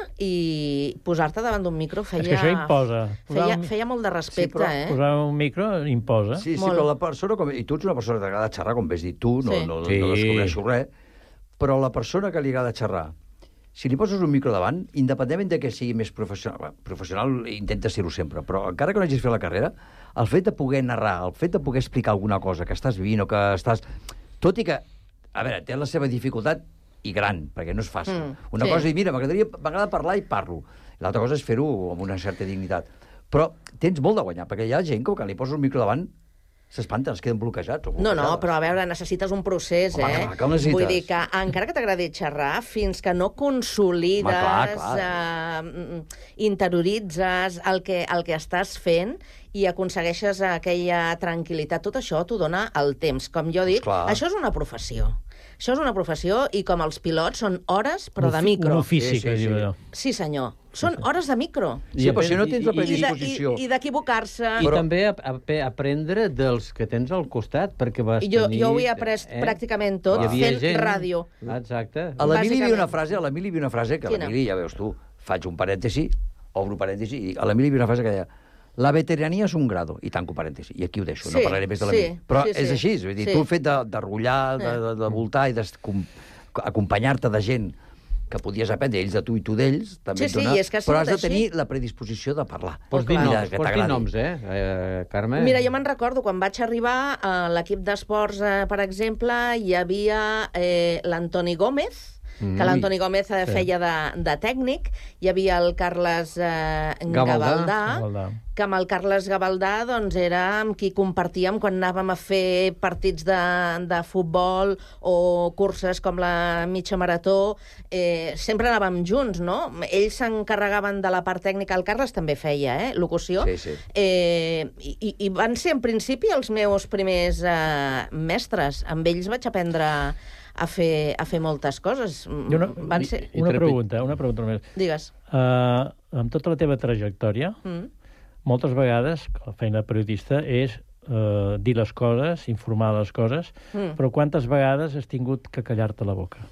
i posar-te davant d'un micro feia... És que això imposa. Feia, un... feia molt de respecte, Sí, però eh? Posar un micro imposa. Sí, sí, Molt. però la persona... Com... I tu ets una persona que t'agrada xerrar, com vés dir tu, no, Sí. no, no, Sí. no descobreixo res, però la persona que li agrada xerrar, si li poses un micro davant, independentment de que sigui més professional, professional intenta ser-ho sempre, però encara que no hagis fet la carrera, el fet de poder narrar, el fet de poder explicar alguna cosa que estàs vivint o que estàs... Tot i que, a veure, té la seva dificultat i gran, perquè no és fàcil. Mm, una sí. cosa és, mira, m'agradaria m'agrada parlar i parlo. L'altra cosa és fer-ho amb una certa dignitat. Però tens molt de guanyar, perquè hi ha gent que quan li poses un micro davant s'espanten, es queden bloquejats. O No, no, bloquejades. però a veure, necessites un procés, Home, eh? clar, que el necessites. Vull dir que, encara que t'agradi xerrar, fins que no consolides, Home, clar, clar. Eh, interioritzes el que, el que estàs fent i aconsegueixes aquella tranquil·litat, tot això t'ho dona el temps. Com jo dic, Esclar. això és una professió. Això és una professió i com els pilots són hores, però Un de ofi- micro. Un ofici, Sí, sí, que diu sí. allò. Sí, senyor. Són hores de micro. Sí, però si no tens la I- i- i- predisposició... I, i d'equivocar-se. I Però- també ap ap aprendre dels que tens al costat, perquè vas Jo, tenir... jo ho he après pràcticament tot Hi havia fent gent- ràdio. Exacte. A l'Emili hi havia Bàsicament. una frase, a l'Emili hi havia una frase, que Quina? l'Emili, ja veus tu, faig un parèntesi, obro parèntesi, i dic, a l'Emili hi havia una frase que deia la veterania és un grado, i tanco parèntesi, i aquí ho deixo, no Sí, parlaré més de sí, l'Emili. Però sí, sí. és així, vull dir, Sí. tu el fet de, de rotllar, de, de, de voltar i d'acompanyar-te de gent que podies aprendre, ells de tu i tu d'ells, també Sí, et sí, dona... i és que ha però has de sigut tenir així. la predisposició de parlar. Pots dir I de noms, que pots dir t'agradi. noms, eh, eh Carme? Mira, jo me'n recordo, quan vaig arribar a l'equip d'esports, eh, per exemple, hi havia eh, l'Antoni Gómez, Mm. que l'Antoni Gómez eh, Sí. feia de, de tècnic, hi havia el Carles eh, Gavaldà. Gavaldà, Gavaldà. que amb el Carles Gavaldà doncs, era amb qui compartíem quan anàvem a fer partits de, de futbol o curses com la mitja marató. Eh, sempre anàvem junts, no? Ells s'encarregaven de la part tècnica, el Carles també feia, eh? Locució. Sí, sí. Eh, i, I van ser, en principi, els meus primers eh, mestres. Amb ells vaig aprendre a fer, a fer moltes coses. I una, Van ser... una pregunta, una pregunta només. Digues. Uh, amb tota la teva trajectòria, Mm. moltes vegades, que la feina de periodista és uh, dir les coses, informar les coses, Mm. però quantes vegades has tingut que callar-te la boca?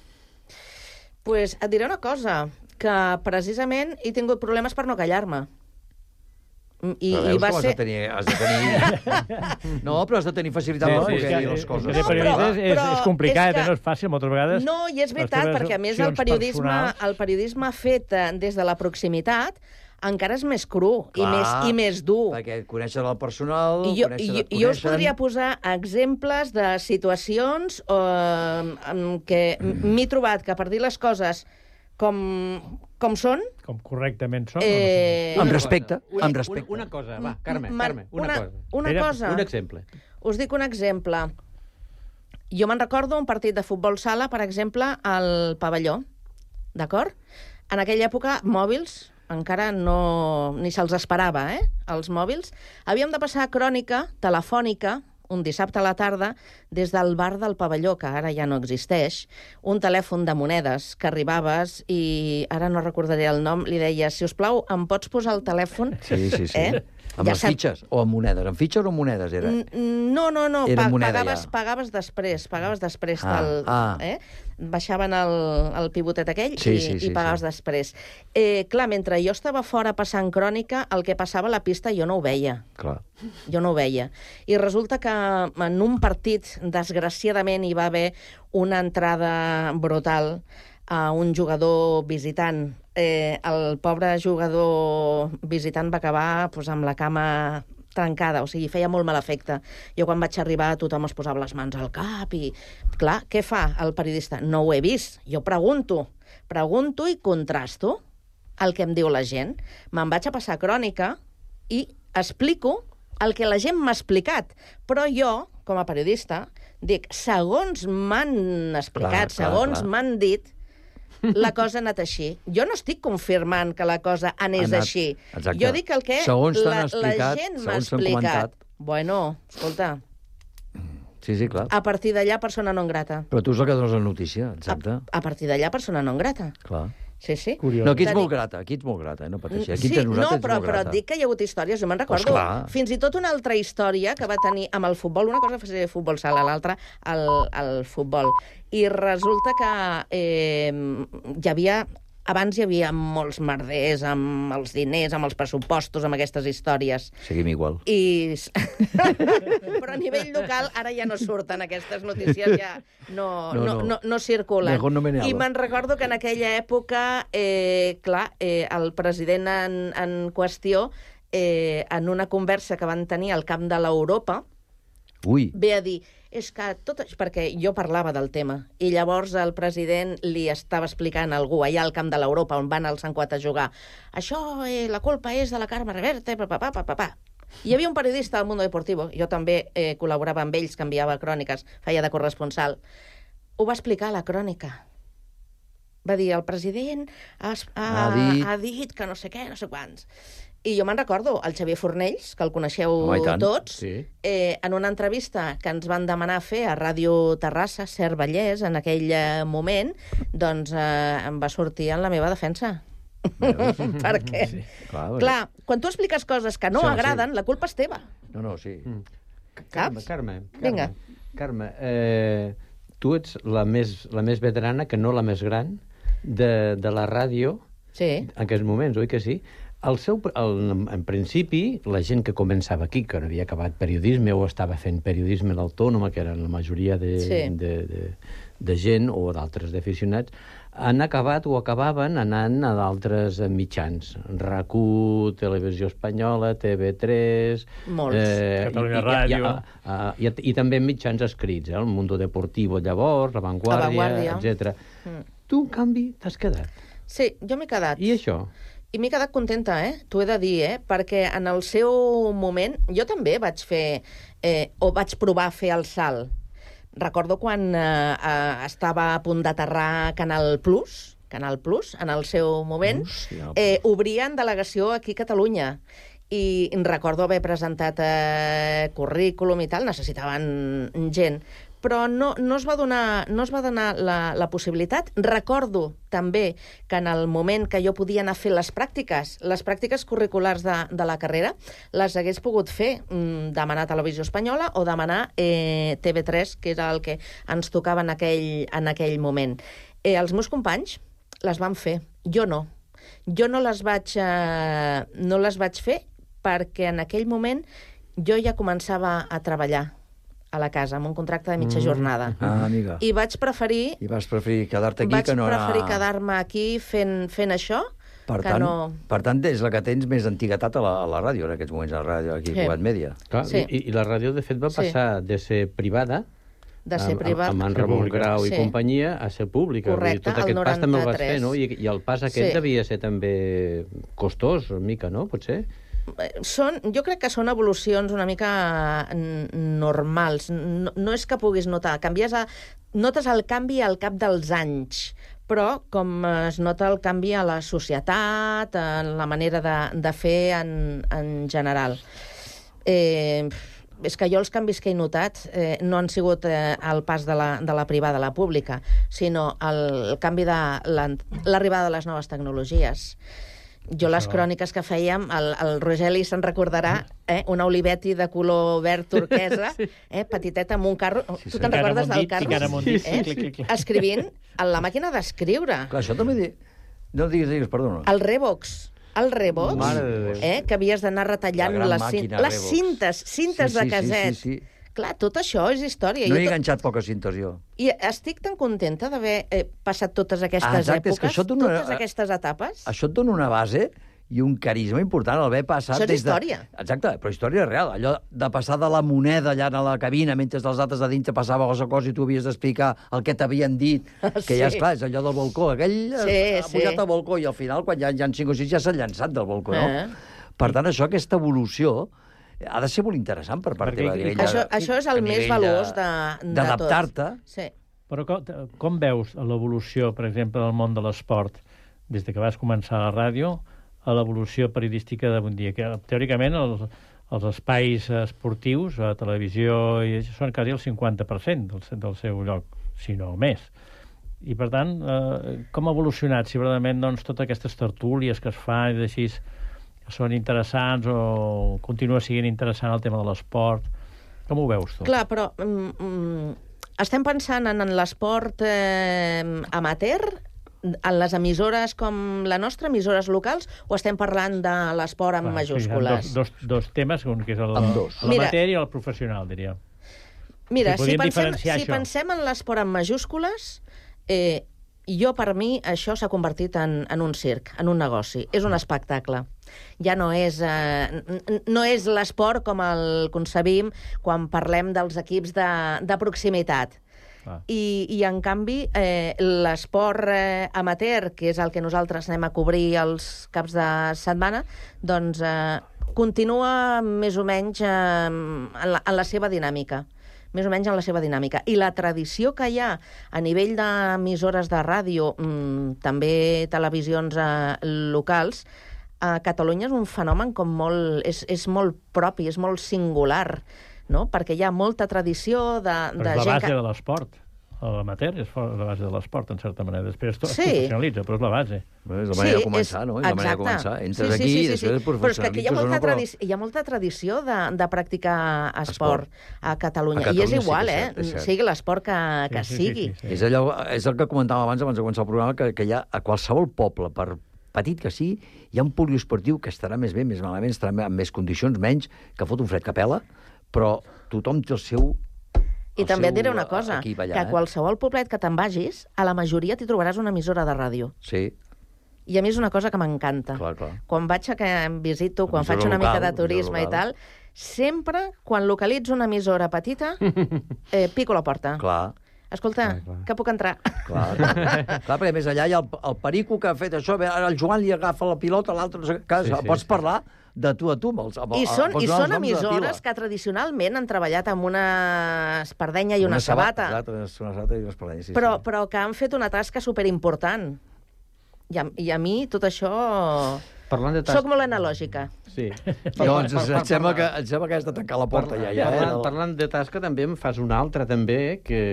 Pues et diré una cosa, que precisament he tingut problemes per no callar-me. I, Però i veus va com has ser... de tenir... Has de tenir... No, però has de tenir facilitat Sí, per sí, poder és que- dir les és coses. que ser periodista és, és, però és complicat, és que- eh? No és fàcil, moltes vegades. No, i és les veritat, teves perquè a més el opcions periodisme, personals- el periodisme fet eh, des de la proximitat encara és més cru i Clar, més, i més dur. Perquè conèixer el personal... I jo, conèixer, i, et jo us coneixen. podria posar exemples de situacions eh, en què m'he trobat que per dir les coses com, com són... Com correctament són. Eh, Amb Una respecte, cosa, una, amb respecte. Una, una cosa, va, Carme, Ma- Carme, una, una, cosa. una Era cosa. Un exemple. Us dic un exemple. Jo me'n recordo un partit de futbol sala, per exemple, al pavelló, d'acord? En aquella època, mòbils, encara no... ni se'ls esperava, eh?, els mòbils. Havíem de passar crònica telefònica un dissabte a la tarda, des del bar del pavelló, que ara ja no existeix, un telèfon de monedes que arribaves i, ara no recordaré el nom, li deia, si us plau, em pots posar el telèfon? Sí, sí, sí. Eh? Amb Ja les sap- fitxes, o amb monedes. Amb fitxes o amb monedes, era? N- No, no, no, Era pa moneda, pagaves, ja. pagaves després, pagaves després Ah, del... ah. Eh? Baixaven el, el pivotet aquell Sí, i, sí, sí, i pagaves sí. després. Eh, clar, mentre jo estava fora passant crònica, el que passava a la pista jo no ho veia. Clar. Jo no ho veia. I resulta que en un partit, desgraciadament, hi va haver una entrada brutal a un jugador visitant. Eh, el pobre jugador visitant va acabar pues, amb la cama trencada, o sigui, feia molt mal efecte. Jo quan vaig arribar tothom es posava les mans al cap i, clar, què fa el periodista? No ho he vist, jo pregunto, pregunto i contrasto el que em diu la gent. Me'n vaig a passar crònica i explico el que la gent m'ha explicat, però jo, com a periodista, dic, segons m'han explicat, Clar, clar, segons clar. m'han dit, la cosa ha anat així. Jo no estic confirmant que la cosa anés Ha anat- així. exacte. Jo dic el que Segons t'han la, la explicat, gent m'ha segons t'han explicat. comentat. Bueno, escolta, Sí, sí, clar. A partir d'allà, persona non grata. Però tu és el que dones la notícia, exacte. A, a partir d'allà, persona non grata. Clar. Sí, sí. Curiós. No, aquí ets molt grata, aquí ets molt grata, eh? No pateixi. Aquí sí, entre nosaltres no, però, ets molt però grata. et dic que hi ha hagut històries, jo me'n recordo. Pues fins i tot una altra història que va tenir amb el futbol, una cosa va ser futbol sala, l'altra el, el futbol. I resulta que eh, hi havia... Abans hi havia molts merders amb els diners, amb els pressupostos, amb aquestes històries. Seguim igual. I... Però a nivell local ara ja no surten aquestes notícies, ja no, no, no. no, no, no circulen. Mejor no me ne I habla. me'n recordo que en aquella època, eh, clar, eh, el president en, en qüestió, eh, en una conversa que van tenir al camp de l'Europa, Ui. ve a dir... És que tot això... Perquè jo parlava del tema, i llavors el president li estava explicant a algú allà al camp de l'Europa, on van al Sant Cuat a jugar, això, eh, la culpa és de la Carme Reverte, pa, pa, pa, pa, pa. Hi havia un periodista del Mundo Deportivo, jo també eh, col·laborava amb ells, que enviava cròniques, feia de corresponsal. Ho va explicar a la crònica. Va dir, el president ha, ha, Ha dit- ha dit que no sé què, no sé quants. I jo me'n recordo, el Xavier Fornells, que el coneixeu Home, i tant. tots, Sí. eh, en una entrevista que ens van demanar fer a Ràdio Terrassa, Ser Vallès, en aquell eh, moment, doncs eh, em va sortir en la meva defensa. Perquè, Sí. Clar, perquè- clar, quan tu expliques coses que no Sí, home, agraden, sí. la culpa és teva. No, no, sí. Mm. Carme, Saps? Carme, Carme, Vinga. Carme, eh, tu ets la més, la més veterana, que no la més gran, de, de la ràdio Sí. en aquests moments, oi que sí? El seu, el, en principi, la gent que començava aquí, que no havia acabat periodisme o estava fent periodisme a l'Autònoma, que eren la majoria de, Sí. de, de, de gent o d'altres d'aficionats, han acabat o acabaven anant a d'altres mitjans. RAC1, Televisió Espanyola, T V tres... Molts. Catalunya i, i, Ràdio. I, i, i, i també mitjans escrits, eh? El Mundo Deportivo llavors, La Vanguardia, La Vanguardia. etcètera. Mm. Tu, en canvi, t'has quedat. Sí, jo m'he quedat. I això? I m'he quedat contenta, eh? T'ho he de dir, eh? Perquè en el seu moment jo també vaig fer, eh, o vaig provar a fer el salt. Recordo quan eh, eh, estava a punt d'aterrar Canal Plus, Canal Plus, en el seu moment, Hòstia. eh, obrien delegació aquí a Catalunya. I recordo haver presentat eh, currículum i tal, necessitaven gent. Però no, no es va donar, no es va donar la, la possibilitat. Recordo també que en el moment que jo podia anar a fer les pràctiques, les pràctiques curriculars de, de la carrera, les hagués pogut fer, mm, demanar Televisió Espanyola o demanar eh, T V tres, que era el que ens tocava en aquell, en aquell moment. Eh, els meus companys les van fer, jo no. Jo no les vaig, eh, no les vaig fer perquè en aquell moment jo ja començava a treballar a la casa, amb un contracte de mitja jornada. Ah, amiga. I vaig preferir... I vas preferir quedar-te aquí vaig que no anar... preferir quedar-me aquí fent, fent això, Per que tant, no... per tant, és la que tens més antiguitat a la, a la ràdio, en aquests moments, a la ràdio, aquí, Sí. a Cugat Mèdia. Clar, Sí. i, I la ràdio, de fet, va Sí. passar de ser privada, de ser amb, privat. amb en Ramon Grau i Sí. companyia, a ser pública. Vull dir, Correcte, tot el aquest pas també el vas noranta-tres. fer, no? I, I el pas aquest Sí. devia ser també costós, una mica, no? Potser? Són, jo crec que són evolucions una mica n- normals. No, no és que puguis notar. Canvies a, notes el canvi al cap dels anys, però com es nota el canvi a la societat, en la manera de, de fer en, en general. Eh, és que jo els canvis que he notat eh, no han sigut eh, el pas de la, de la privada a la pública, sinó el, el canvi de la- l'arribada de les noves tecnologies. Jo les cròniques que fèiem, el, el Rogeli se'n recordarà, eh, una Olivetti de color verd turquesa, eh, petiteta amb un carro... Sí, tu sí. te'n recordes del Ficar carro? amb un dit, Eh? clic, clic, clic. Escrivint a la màquina d'escriure. Clar, això també... Di... No digues, digues, perdona. El Revox. El Revox, Mare de Déu. eh, que havies d'anar retallant La gran les, cin- màquina les Revox. cintes, cintes Sí, de sí, caset. sí, sí, sí. Clar, tot això és història. No Jo he to- enganxat poques cintes, jo. I estic tan contenta d'haver eh, passat totes aquestes Ah, exacte, és que èpoques, això dona- totes aquestes etapes. Això et dona una base i un carisma important, el haver passat... Això és des de... història. Exacte, però història real. Allò de passar de la moneda allà a la cabina mentre els altres de dintre passava cosa cosa i tu havies d'explicar el que t'havien dit, que ja, Sí. esclar, és allò del balcó. Aquell Sí, ha sí. pujat al balcó i al final, quan ja, ja en cinc o sis, ja s'ha llançat del balcó, no? Eh. Per tant, això, aquesta evolució, ha de ser molt interessant per part Perquè- teva. a nivell de- Això, això és a el més nivell valuós de, de, tot. d'adaptar-te. Sí. Però com, com veus l'evolució, per exemple, del món de l'esport, des de que vas començar a la ràdio, a l'evolució periodística d'avui dia? Que, teòricament, el, els espais esportius, a televisió, i això són quasi el cinquanta per cent del, del seu lloc, si no més. I, per tant, eh, com ha evolucionat, si verdaderament doncs, totes aquestes tertúlies que es fan i així són interessants o continua sent interessant el tema de l'esport? Com ho veus, tu? Clar, però mm, estem pensant en, en l'esport eh, amateur, en les emissores com la nostra, emissores locals, o estem parlant de l'esport amb Clar, majúscules? Sí, dos, dos, dos temes, un que és el, Ambdós. l'amateur i el professional, diria. Mira, Si si, podíem pensem, diferenciar si això. pensem en l'esport amb majúscules, eh, jo, per mi, això s'ha convertit en, en un circ, en un negoci. És un espectacle. Ja no és, eh, no és l'esport com el concebim quan parlem dels equips de, de proximitat. Ah. I, I, en canvi, eh, l'esport eh, amateur, que és el que nosaltres anem a cobrir els caps de setmana, doncs eh, continua més o menys eh, en, la, en la seva dinàmica. Més o menys en la seva dinàmica. I la tradició que hi ha a nivell d'emissores de ràdio, mmm, també televisions eh, locals, a Catalunya és un fenomen com molt... És, és molt propi, és molt singular, no? Perquè hi ha molta tradició de, Però de és la gent base que... de l'esport. L'amateur és la base de l'esport, en certa manera. Després tot Sí. es professionalitza, però és la base. Bé, és la manera Sí, de començar, és- no? És la manera de exacte. començar. Entres Sí, sí, aquí sí, i sí, després sí. Però és que aquí hi ha professionalitzes o molta, no, però... tradici hi ha molta tradició de, de practicar esport, Esport. a Catalunya. A Catalunya I és sí que igual, és eh? cert, és cert. Sigui l'esport que, que Sí, sí, sí, sigui. sí, sí. És, allò, és el que comentàvem abans, abans de començar el programa, que, que hi ha a qualsevol poble, per petit que sigui, hi ha un poliesportiu que estarà més bé, més malament, estarà en més condicions, menys, que fot un fred que pela, però tothom té el seu... I el també et seu diré una cosa, equip allà, que a eh? qualsevol poblet que te'n vagis, a la majoria t'hi trobaràs una emissora de ràdio. Sí, I a mi és una cosa que m'encanta. clar, clar. Quan vaig a que em visito, quan Emissora faig una local, mica de emissora turisme i local. tal, sempre, quan localitzo una emissora petita, eh, pico la porta. Clar, Escolta, Clar, clar. que puc entrar? clar. clar, perquè més allà hi ha el, el perico que ha fet això, bé, ara el Joan li agafa la pilota, l'altre no sé què, Sí, sí, sí, pots sí. parlar de tu a tu amb els, amb, I són, pots i donar són els noms de emissores pila. que tradicionalment han treballat amb una espardenya i una, sabata, Exacte, una sabata i una espardenya, sí, però, sí. però que han fet una tasca superimportant. I a, I a mi tot això... Parlant de Soc molt analògica. Sí. Doncs et sembla, que, et sembla que has de tancar la porta ja, ja, eh? parlant, del- parlant de tasca, també em fas una altra, també, que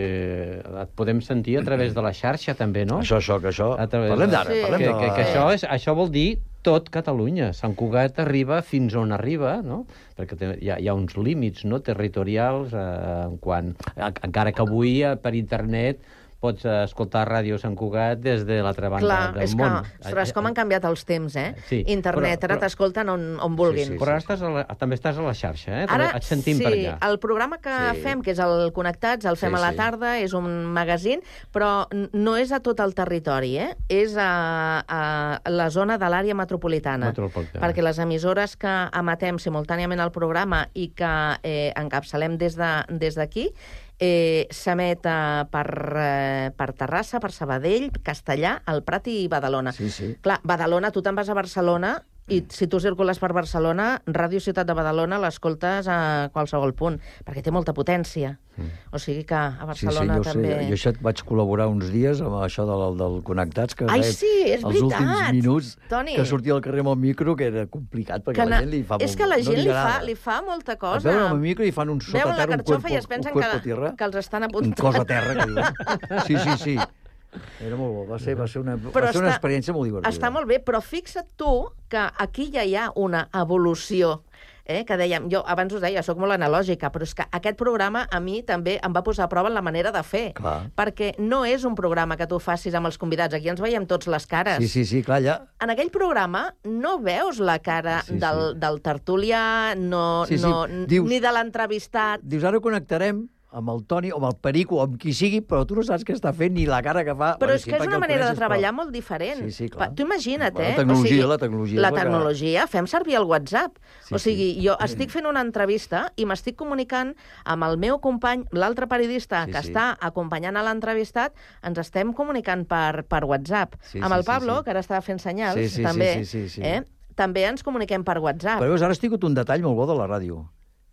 et podem sentir a través de la xarxa, també, no? Això, això, que això... A través Parlem de- d'ara, Sí. parlem que, de... que, que això, és, això vol dir tot Catalunya. Sant Cugat arriba fins on arriba, no? Perquè té, hi, ha, hi ha uns límits, no?, territorials, eh, en quant... Encara que avui, eh, per internet, pots eh, escoltar Ràdio Sant Cugat des de l'altra banda Clar, del és que, món. ostres, com han canviat els temps, eh? Sí, Internet, però- ara però- t'escolten on, on vulguin. Sí, sí, Però ara estàs a la, també estàs a la xarxa, eh? Ara, Et sentim sí, per allà. el programa que Sí. fem, que és el Connectats, el fem Sí, a la sí. tarda, és un magazín, però n- no és a tot el territori, eh? És a, a la zona de l'àrea metropolitana. Metropolitana. Perquè les emissores que emetem simultàniament al programa i que eh, encapçalem des de- des d'aquí, eh, s'emet eh, per, eh, per Terrassa, per Sabadell, Castellà, el Prat i Badalona. Sí, sí. Clar, Badalona, tu te'n vas a Barcelona i si tu circules per Barcelona, Ràdio Ciutat de Badalona l'escoltes a qualsevol punt, perquè té molta potència. Mm. O sigui que a Sí, sí, Barcelona jo també... sé. Jo això vaig col·laborar uns dies amb això del, del Connectats, que Ai, feia sí, és els últims veritat, minuts Toni. que sortia al carrer amb el micro, que era complicat, perquè Que la na- gent li fa és molt... que la gent no li, fa, agrada. li fa molta Et cosa. veuen amb el micro i fan un sota Veuen la terra, un carxofa cuerpo, i es pensen un cuerpo que, tierra, que els estan un apuntant. cos a terra, que diuen. Sí, sí, sí. Era molt bo, va ser, va ser, una, Però va ser una està- experiència molt divertida. Està molt bé, però fixa't tu que aquí ja hi ha una evolució. Eh? Que dèiem, jo abans us deia, sóc molt analògica, però és que aquest programa a mi també em va posar a prova en la manera de fer. Clar. Perquè no és un programa que tu facis amb els convidats. Aquí ens veiem tots les cares. Sí, sí, sí, clar, ja... En aquell programa no veus la cara Sí, sí. del, del tertulià, no, Sí, sí. no, Dius- ni de l'entrevistat. Dius, ara connectarem amb el Toni o amb el Perico o amb qui sigui, però tu no saps què està fent ni la cara que fa. Però Bueno, és sí, que és perquè una el manera de coneixes, treballar però- molt diferent. Sí, sí, clar. Pa- Tu imagina't, Bueno, eh? la tecnologia, o sigui, la tecnologia La és la que- tecnologia, fem servir el WhatsApp. Sí, o sigui, sí. jo estic fent una entrevista i m'estic comunicant amb el meu company, l'altre periodista Sí, que sí. està acompanyant a l'entrevistat, ens estem comunicant per, per WhatsApp. Sí, amb sí, el Pablo, sí, sí. que ara estava fent senyals, Sí, sí, sí, també, sí, sí, sí. Eh? també ens comuniquem per WhatsApp. Però veus, ara has tingut un detall molt bo de la ràdio,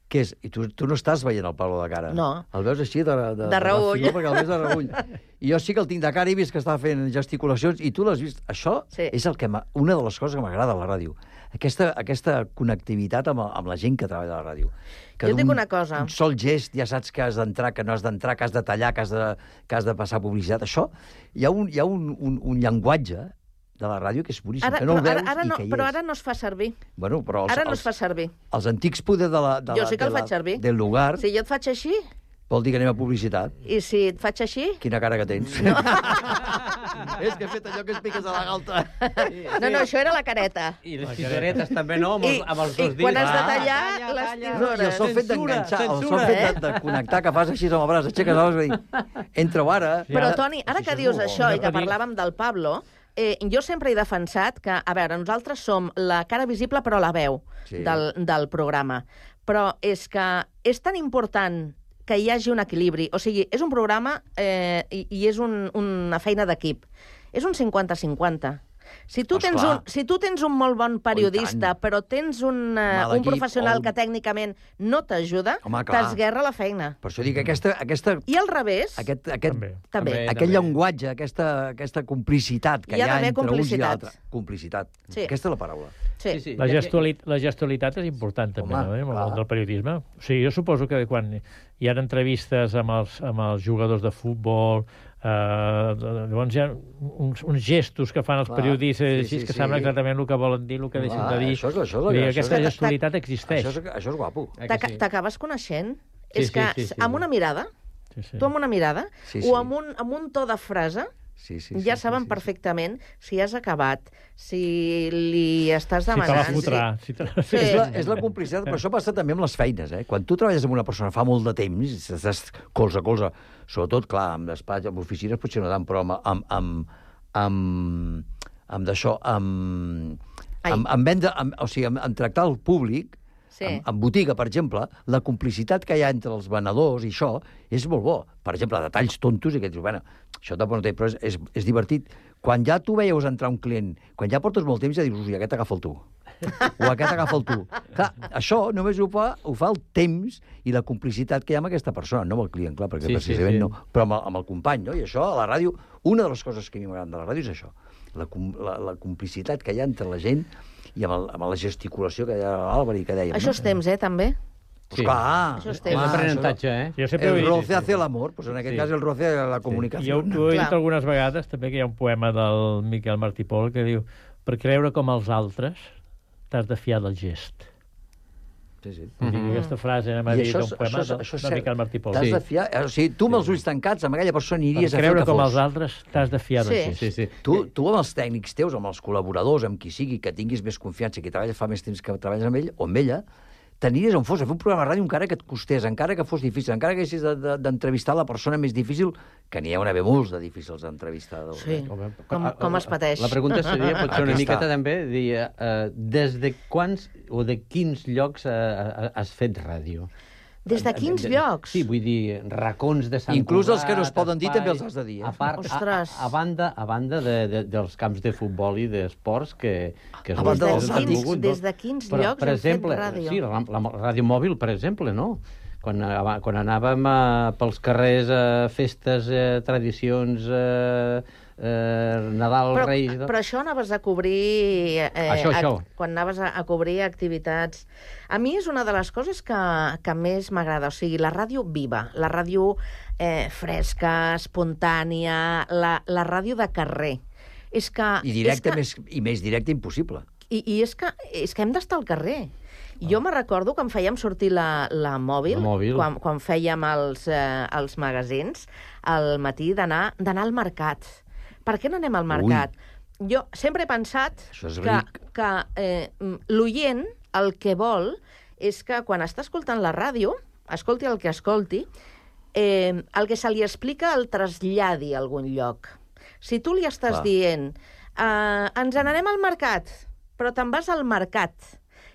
Què és? I tu, tu no estàs veient el Pablo de cara. No. El veus així de, de, De reull. refil, perquè el veus de reull. I jo sí que el tinc de cara i he vist que està fent gesticulacions i tu l'has vist. Això Sí. és el que una de les coses que m'agrada a la ràdio. Aquesta, aquesta connectivitat amb, amb la gent que treballa a la ràdio. Que Jo et dic d'un- una cosa. Un sol gest ja saps que has d'entrar, que no has d'entrar, que has de tallar, que has de, que has de passar publicitat. Això, hi ha un, hi ha un, un, un llenguatge de la ràdio que és boníssim, Ara, que no el però, veus ara, ara i no, que hi però és. ara no es fa servir. Bueno, però els, Ara no els, es fa servir. els antics poder de la, de Jo la, sí que el de la, faig servir. del lugar, Si jo et faig així, vol dir que anem a publicitat. i si et faig així... Quina cara que tens. No. És que he fet allò que es piques a la galta. No, no, això era la careta. I les tisoretes també no, amb els, amb els dos I quan dits. has de Ah. tallar les No, I el tisores. sol fet d'enganxar, el sol censura, fet eh? de, de connectar, que fas així amb el braç, aixeques els i dir, entra-ho ara. Però, Toni, ara que dius això i que Hem de dir- parlàvem del Pablo, eh, jo sempre he defensat que, a veure, nosaltres som la cara visible però la veu Sí. del, del programa. Però és que és tan important que hi hagi un equilibri. O sigui, és un programa eh, i, i és un, una feina d'equip. És un cinquanta cinquanta. Si tu, tens Esclar. un, si tu tens un molt bon periodista, però tens un, eh, Mal un equip professional o un- que tècnicament no t'ajuda, Home, clar. t'esguerra la feina. Per això dic que aquesta, aquesta, I al revés, aquest, aquest, També. també. També. aquest llenguatge, aquesta, aquesta complicitat que Hi hi ha ha, d'haver entre uns i complicitat. l'altre. Complicitat. Sí. Aquesta és la paraula. Sí. sí. La, gestuali la gestualitat és important, també, Home, no? eh? Amb el clar. món del periodisme. O sigui, jo suposo que quan hi ha entrevistes amb els, amb els jugadors de futbol, eh, llavors hi ha uns, uns gestos que fan els Clar, periodistes sí, així sí, que sí. saben exactament el que volen dir, el que deixen Clar, de dir. això és- això és- Vull dir, això aquesta és- gestualitat existeix. Això és, això és guapo. Eh que T'aca- sí? T'acabes coneixent. Sí, és que sí, sí, sí. amb una mirada, Sí, sí. tu amb una mirada, Sí, sí. o amb un, amb un to de frase, Sí, sí, ja sí, saben sí, sí. perfectament si has acabat, si li estàs Si te la demanant... fotrà. Si te... Sí. És la, és la complicitat, però això passa també amb les feines, eh? Quan tu treballes amb una persona fa molt de temps, estàs colze a colze, sobretot, clar, amb despatx, amb oficines potser no tant, però amb, amb, amb, amb, amb d'això, amb, Ai. amb, amb vendre, amb, o sigui, amb, amb tractar el públic, Sí. en, en botiga, per exemple, la complicitat que hi ha entre els venedors i això és molt bo. Per exemple, detalls tontos i que dius, bueno, això tampoc no té, però és, és, és divertit. Quan ja tu veies entrar un client, quan ja portes molt temps, ja dius, ui, aquest agafa'l tu. O aquest agafa'l tu. Clar, això només ho fa, ho fa el temps i la complicitat que hi ha amb aquesta persona, no amb el client, clar, perquè Sí, sí, precisament sí. no, però amb el, amb el company, no? I això, a la ràdio, una de les coses que a mi m'agraden de la ràdio és això, la, com- la, la complicitat que hi ha entre la gent i amb, el, amb la gesticulació que hi ha a l'Àlvar i que dèiem. Això és temps, eh, també? Pues clar, Això és És temps. home, aprenentatge, eh? Jo sempre ho he El dit. roce hace el amor, pues en aquest Sí. cas el roce la I comunicació. jo ho he dit Clar. algunes vegades, també, que hi ha un poema del Miquel Martí Pol que diu per creure com els altres t'has de fiar del gest. Sí, sí. Mm -hmm. Aquesta frase m'ha I dit això, un és- poema això, és- del, això és del cert. Miquel Martí Pol. T'has Sí. de fiar, o sigui, tu amb els ulls tancats, amb aquella persona Per aniries a fer el creure que com fos. els altres t'has de fiar del Sí. gest. Sí, sí. Tu, tu amb els tècnics teus, amb els col·laboradors, amb qui sigui, que tinguis més confiança, que treballes fa més temps que treballes amb ell o amb ella, t'aniries on fos a fer un programa de ràdio encara que et costés, encara que fos difícil, encara que haguessis de- de- d'entrevistar la persona més difícil, que n'hi ha d'haver molts de difícils d'entrevistar. Sí. Home, Com, com es pateix. La pregunta seria, pot ser una Aquí miqueta està. també, dir, uh, des de quants o de quins llocs uh, has fet ràdio? Des de quins llocs? Sí, vull dir, racons de Sant Inclús els Cugat, que no es poden dir espais, també els has de dir, eh? A, part, a, Ostres. a, a banda, a banda de, de, dels camps de futbol i d'esports que, que es A banda dels han antics, mogut, no? des de quins Però, llocs per hem fet exemple, ràdio? Sí, la, la, ràdio mòbil, per exemple, no? Quan, ava- quan anàvem a, pels carrers a festes, eh, tradicions, eh, eh, Nadal, Però, Reis... però això anaves a cobrir... Eh, Això, a- això. Quan anaves a, a cobrir activitats... A mi és una de les coses que, que més m'agrada. O sigui, la ràdio viva, la ràdio eh, fresca, espontània, la, la ràdio de carrer. És que... I directe, és que, més, i més directe impossible. I, i és, que, és que hem d'estar al carrer. Jo me recordo quan fèiem sortir la, la mòbil, La mòbil. Quan, quan fèiem els, eh, els magazins, al matí d'anar d'anar al mercat. Per què no anem al mercat? Ui. Jo sempre he pensat Això és que, ric. que eh, l'oient el que vol és que quan està escoltant la ràdio, escolti el que escolti, eh, el que se li explica el traslladi a algun lloc. Si tu li estàs Clar. dient eh, ens n'anem al mercat, però te'n vas al mercat,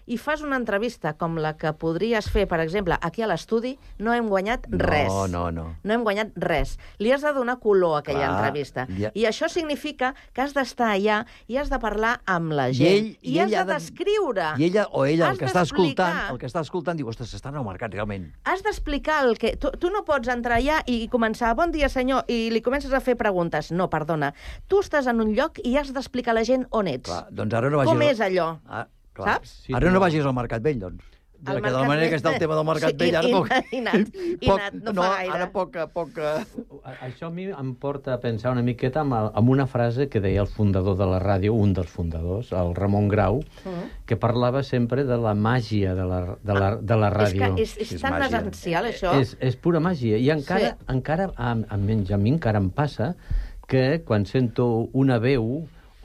i fas una entrevista com la que podries fer, per exemple, aquí a l'estudi, no hem guanyat res. No, no, no. No hem guanyat res. Li has de donar color a aquella Clar, entrevista. ja- I això significa que has d'estar allà i has de parlar amb la I gent. ell- i has ell ha de de- descriure. I ella o ella, Has el que està d'explicar. escoltant, el que està escoltant, diu, ostres, s'estan al mercat, realment. Has d'explicar el que... Tu, tu no pots entrar allà i començar, bon dia, senyor, i li comences a fer preguntes. No, perdona. Tu estàs en un lloc i has d'explicar a la gent on ets. Clar, doncs ara no vagis... Com és allò? Ah, clar. Saps? Sí, ara no vagis al Mercat Vell, doncs. De, Al que de la Mercat manera Vell- que està el tema del Mercat Sí, Vell, ara i- poc... i- i anat, i poc- anat, no fa no, gaire. ara poca, poca... Això a mi em porta a pensar una miqueta amb, el- amb una frase que deia el fundador de la ràdio, un dels fundadors, el Ramon Grau, Mm. que parlava sempre de la màgia de la, de la, de la És ràdio. que és, és, és tan essencial, això. És, és pura màgia. I encara, Sí. encara a, almenys a mi encara em passa que quan sento una veu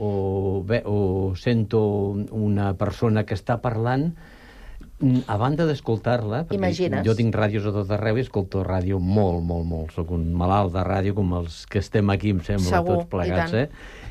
o, ve, o sento una persona que està parlant, mm, a banda d'escoltar-la, perquè Imagines. jo tinc ràdios a tot arreu i escolto ràdio molt, molt, molt. Soc un malalt de ràdio, com els que estem aquí, em sembla, Segur, tots plegats, i eh?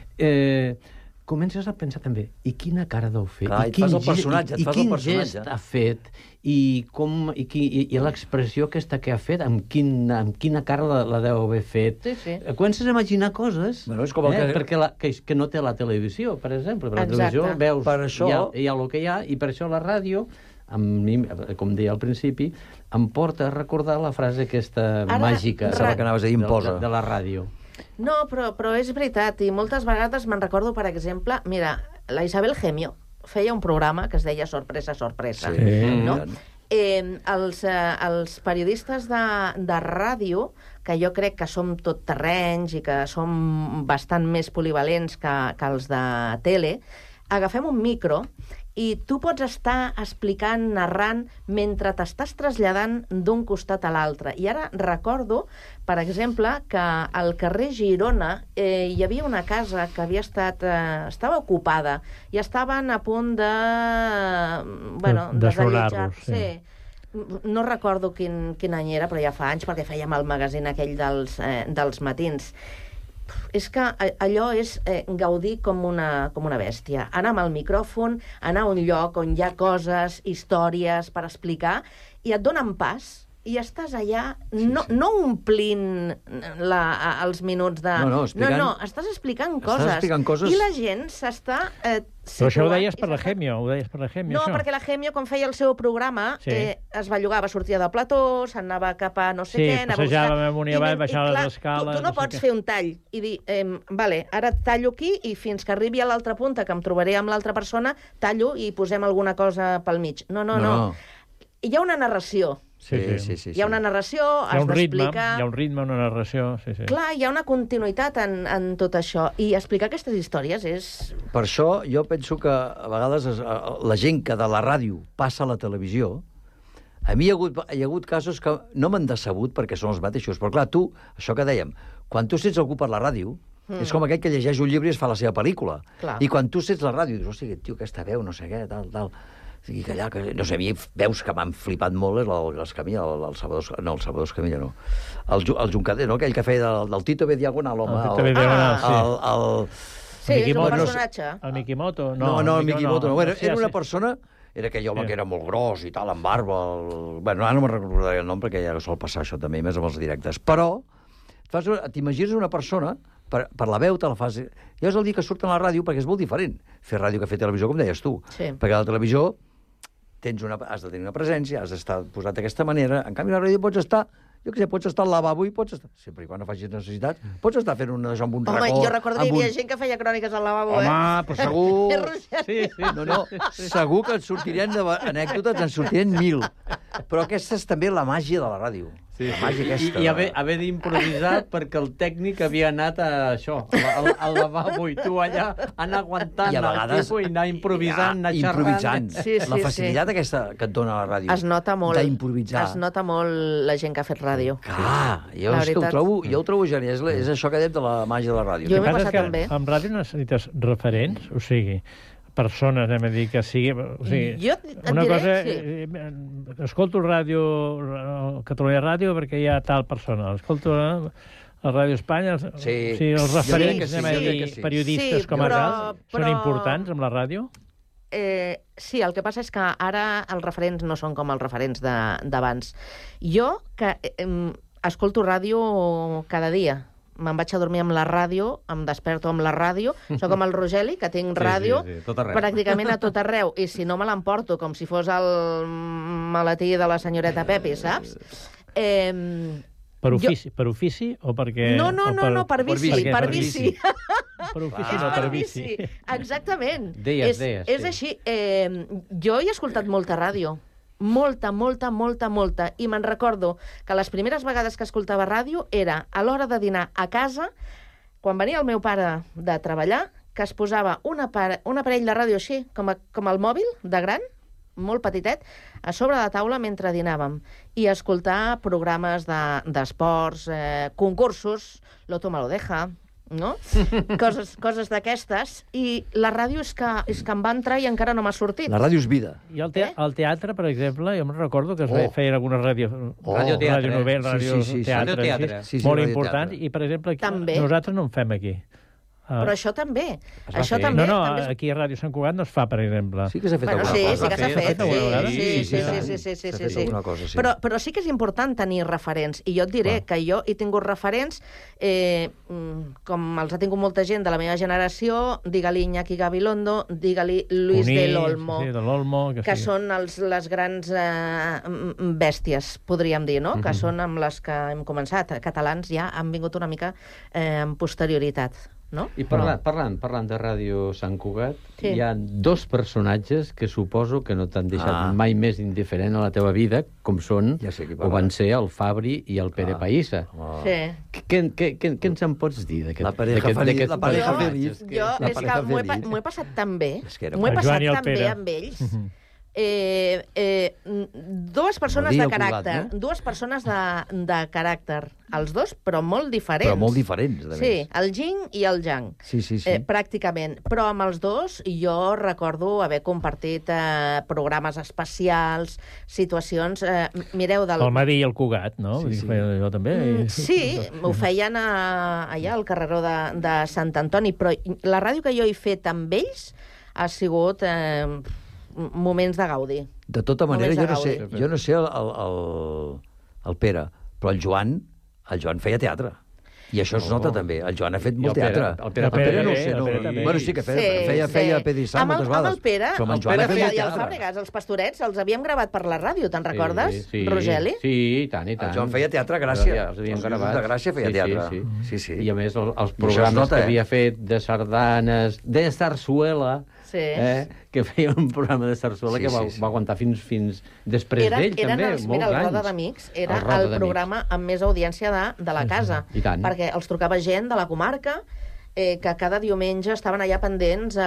eh? Comences a pensar també, i quina cara deu fer? Clar, I et fas el gest- personatge, et i, fas i el quin personatge. gest ha fet? I, com, i, qui, i, i l'expressió aquesta que ha fet, amb, quin, amb quina cara la, la deu haver fet? Sí, sí. Eh, Comences a imaginar coses, Bueno, és com el eh? que- perquè la, que, que no té la televisió, per exemple. Per la Exacte. televisió veus, Per això- hi, ha, hi ha el que hi ha, i per això la ràdio, amb mi, com deia al principi, em porta a recordar la frase aquesta Ara, màgica Em sembla que anaves a dir, de, imposa. de, de la ràdio. No, però, però és veritat, i moltes vegades me'n recordo, per exemple, mira, la Isabel Gemio feia un programa que es deia Sorpresa, Sorpresa. Sí. No? Eh, els, eh, els periodistes de, de ràdio, que jo crec que som tot terrenys i que som bastant més polivalents que, que els de tele, agafem un micro i tu pots estar explicant, narrant, mentre t'estàs traslladant d'un costat a l'altre. I ara recordo, per exemple, que al carrer Girona eh, hi havia una casa que havia estat... Eh, estava ocupada i estaven a punt de... Bueno, De- desallotjar- desnonrar-los, sí. sí. No recordo quin, quin any era, però ja fa anys, perquè fèiem el magazín aquell dels, eh, dels matins. És que a- allò és eh, gaudir com una, com una bèstia. Anar amb el micròfon, anar a un lloc on hi ha coses, històries per explicar, i et donen pas, i estàs allà, no, sí, sí. no omplint la, els minuts de... No, no, explicant- no, no, estàs explicant Estàs coses. explicant coses- I la gent s'està... Eh, Però això ho situant deies i per la s'està- Gemio, ho deies per la Gemio, No, això. perquè la Gemio, quan feia el seu programa, Sí. eh, es bellugava, sortia del plató, s'anava cap a no sé Sí, què... anava a passejava buscar- amunt i i avall, nen- i baixava clar, les escales, Tu, tu no, no sé pots què. fer un tall i dir, eh, vale, ara tallo aquí i fins que arribi a l'altra punta, que em trobaré amb l'altra persona, tallo i posem alguna cosa pel mig. No, no, no. No. Hi ha una narració. Sí, sí, sí, sí, Hi ha una narració, Hi ha has un ritme, d'explicar... hi ha un ritme, una narració, sí, sí. Clar, hi ha una continuïtat en, en tot això. I explicar aquestes històries és... Per això jo penso que a vegades es, la gent que de la ràdio passa a la televisió, a mi hi ha hagut, hi ha hagut casos que no m'han decebut perquè són els mateixos, però clar, tu, això que dèiem, quan tu sents algú per la ràdio, mm. és com aquell que llegeix un llibre i es fa la seva pel·lícula. Clar. I quan tu sents la ràdio, dius, hosti, tio, aquesta veu, no sé què, tal, tal... I que allà, que, no sé, a mi veus que m'han flipat molt és el, el Escamilla, el, el Salvador, no, el Salvador Escamilla, no. El, Ju- el Juncader, no? Aquell que feia del, del Tito B. Diagonal, home. El Tito B. Diagonal, sí. El, el, Sí, és un Mikimoto. personatge. El Mikimoto? no, no, el Mikimoto, no. Bueno, Sí, era una sí. persona... Era aquell home Sí. que era molt gros i tal, amb barba... El... Bueno, ara no me'n recordaré el nom perquè ja sol passar això també, més amb els directes. Però et fas una- t'imagines una persona, per, per la veu te la fas... Ja és el dia que surt a la ràdio perquè és molt diferent fer ràdio que fer televisió, com deies tu. Sí. Perquè a la televisió tens una, has de tenir una presència, has d'estar posat d'aquesta manera. En canvi, a la ràdio pots estar... Jo què sé, pots estar al lavabo i pots estar... Sempre i quan no facis necessitat, pots estar fent una, això amb un Home, racó... jo recordo que hi amb havia gent que feia cròniques al lavabo, Home, eh? però segur... Eh, Roger? Sí, sí. No, no, segur que et sortirien de anècdotes, en sortirien mil. Però aquesta és també la màgia de la ràdio. Sí, la màgia I, aquesta. i haver, haver d'improvisar perquè el tècnic havia anat a això, al, al lavabo, i tu allà anar aguantant I a el vegades- tipus i anar improvisant, anar xerrant. improvisant. Sí, sí, la facilitat aquesta que et dona la ràdio. Es nota molt. D'improvisar. Es nota molt la gent que ha fet ràdio. Clar, jo, La és que ho veritat. trobo, jo ho trobo genial. És, la- és això que dèiem de la màgia de la ràdio. Jo El m'he que passa passat és que també. amb ràdio necessites referents, o sigui, persones, hem de dir, que sigui... O sigui, Jo et una diré, cosa, sí. eh, eh, escolto ràdio, eh, Catalunya Ràdio perquè hi ha tal persona, escolto eh, la Ràdio Espanya, els, Sí. o sigui, els Jo referents, crec que sí, anem a jo crec dir, que sí. periodistes Sí, com a però- tal, són però- importants amb la ràdio? eh, sí, el que passa és que ara els referents no són com els referents d'abans. Jo, que eh, escolto ràdio cada dia, me'n vaig a dormir amb la ràdio, em desperto amb la ràdio, sóc com el Rogeli, que tinc ràdio sí, sí, sí, tot arreu. pràcticament a tot arreu, i si no me l'emporto, com si fos el maletí de la senyoreta Pepi, saps? Eh, per, ofici, jo... per ofici o perquè... No, no, no, per, no, per bici, per, per bici. Per ofici, no, per bici. Exactament. Deies, és, deies. És sí. així. Eh, jo he escoltat molta ràdio. Molta, molta, molta, molta. I me'n recordo que les primeres vegades que escoltava ràdio era a l'hora de dinar a casa, quan venia el meu pare de treballar, que es posava una, par un aparell de ràdio així, com, a, com el mòbil, de gran, molt petitet, a sobre de la taula mentre dinàvem, i escoltar programes d'esports, de, eh, concursos, Loto me lo deja, no? Coses, coses d'aquestes, i la ràdio és que, és que em va entrar i encara no m'ha sortit. La ràdio és vida. I el, te eh? el teatre, per exemple, jo me'n recordo que es Oh. feien algunes ràdio... Oh. Radioteatre. Ràdio novel, ràdio Sí, sí, sí, sí. teatre, Radioteatre. sí, Sí, sí, molt radioteatre. important, i per exemple, aquí, També. nosaltres no en fem aquí. Uh, Però això també. Es va Això fer. també, no, no, també és... aquí a Ràdio Sant Cugat no es fa, per exemple. Sí que s'ha fet Bueno, alguna sí, cosa. sí que s'ha S'ha fet. fet alguna vegada? Sí, sí, sí, sí, tant. sí, sí, sí, S'ha sí, fet sí. alguna cosa, sí. Però, però sí que és important tenir referents. I jo et diré Clar. que jo he tingut referents, eh, com els ha tingut molta gent de la meva generació, digue-li Iñaki Gabilondo, digue-li Luis Cuní, de l'Olmo, sí, de l'Olmo, que, que sí. són els, les grans eh, bèsties, podríem dir, no? Mhm. Que són amb les que hem començat. Catalans ja han vingut una mica eh, amb posterioritat. No? I parlant, parlant, parlant de Ràdio Sant Cugat, Sí. hi ha dos personatges que suposo que no t'han deixat Ah. mai més indiferent a la teva vida, com són, Ja sé qui o parla. van ser el Fabri i el Pere Ah. Païssa. Oh. Sí. Què, què, què, què ens en pots dir d'aquest La pareja d'aquest- feliç, d'aquests la pareja jo, personatges? feliç. jo La és que pareja m'ho he, pa- feliç. m'ho he passat tan bé, És que era m'ho he El passat Joan i el tan bé Pere. amb ells. Mhm. Eh, eh, dues persones Vol dir de el Cugat, caràcter, no? dues persones de, de caràcter, els dos, però molt diferents. Però molt diferents, a Sí, més. el Jing i el Yang. Sí, sí, sí. Eh, pràcticament. Però amb els dos jo recordo haver compartit eh, programes especials, situacions... Eh, mireu, del... El Madí i el Cugat, no? Sí, Vull dir, sí. feia jo també. Mm, sí, ho feien a, allà al carreró de, de Sant Antoni, però la ràdio que jo he fet amb ells ha sigut eh, moments de gaudi. De tota manera, Moments de jo no sé, gaudi. jo no sé el, el, el, el Pere, però el Joan, el Joan feia teatre. I això es nota també. El Joan ha fet I molt el Pere, teatre. el Pere el Pere no ho també, sé. el No. Pere també. Bueno, sí que feia, Sí, feia, sí. feia Pedissant Amb el, moltes amb vegades. el Pere, Però amb el en Joan Pere ha fet feia molt i el teatre. Fàbregas, els pastorets, els havíem gravat per la ràdio, te'n recordes, Sí, sí, Rogeli? Sí, i tant, i tant. El Joan feia teatre a Gràcia. Els havíem Els gravat. de Gràcia feia sí, teatre. Sí, sí. Sí, sí. I a més, el, els I això es programes nota, que eh? havia fet de sardanes, de sarsuela, Sí. eh? que feia un programa de sarsuela Sí, que va, sí, sí. va aguantar fins, fins després Eren, d'ell, eren també, els, molts mira, el anys. Roda d'Amics era El Roda el d'Amics. programa amb més audiència de, de la casa. I tant. Perquè els trucava gent de la comarca eh, que cada diumenge estaven allà pendents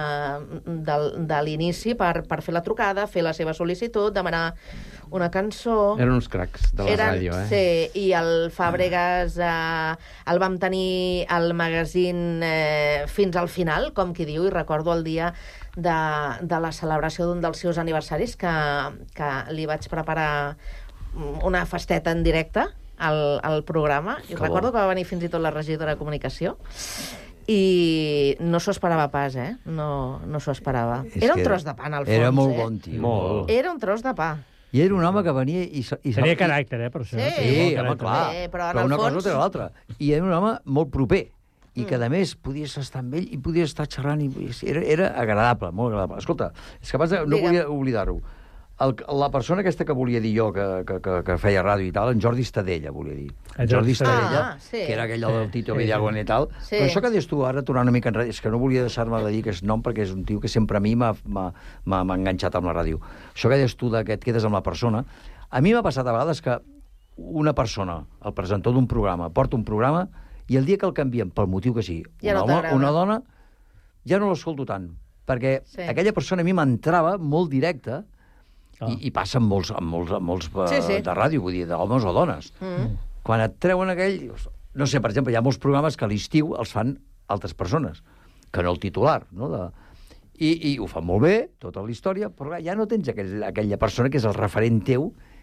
eh, del, de l'inici per, per fer la trucada, fer la seva sol·licitud, demanar una cançó... Eren uns cracs de la Eren, ràdio, eh? Sí, i el Fàbregas eh, el vam tenir al magazín eh, fins al final, com qui diu, i recordo el dia de, de la celebració d'un dels seus aniversaris que, que li vaig preparar una festeta en directe al, al programa, i Que recordo bo. que va venir fins i tot la regidora de Comunicació, i no s'ho esperava pas, eh? No, no s'ho esperava. És Era que un tros de pa, en el fons, Era molt eh? bon tio. Molt. Era un tros de pa. I era un home que venia i... i Tenia caràcter, eh, per això. Sí. Sí, Tenia home, molt clar. Sí, però en però el una cosa fons- no té l'altra. I era un home molt proper. I Mm. que, a més, podies estar amb ell i podies estar xerrant. I podies... era, era agradable, molt agradable. Escolta, és que abans de... no Digue'm. volia oblidar-ho. El, la persona aquesta que volia dir jo, que, que, que, que feia ràdio i tal, en Jordi Estadella, volia dir. En En Jordi Jordi Estadella. Estadella, Ah, sí. que era aquell del Tito Sí, Villagon sí. i tal. Sí. Però això que dius tu ara, tornant una mica enrere, és que no volia deixar-me de dir aquest nom perquè és un tio que sempre a mi m'ha m'ha- m'ha m'ha enganxat amb la ràdio. Això que dius tu, de que et quedes amb la persona, a mi m'ha passat a vegades que una persona, el presentador d'un programa, porta un programa i el dia que el canvien, pel motiu que sigui, Ja un no home, t'agrada. una dona, ja no l'escolto tant. Perquè Sí. aquella persona a mi m'entrava molt directa Ah. i, i passa amb molts, amb molts, amb molts eh, Sí, sí. de ràdio, vull dir, d'homes o dones. Mm. Quan et treuen aquell... dius, no sé, per exemple, hi ha molts programes que a l'estiu els fan altres persones, que no el titular, no? De... I, I ho fan molt bé, tota la història, però clar, ja no tens aquell, aquella persona que és el referent teu,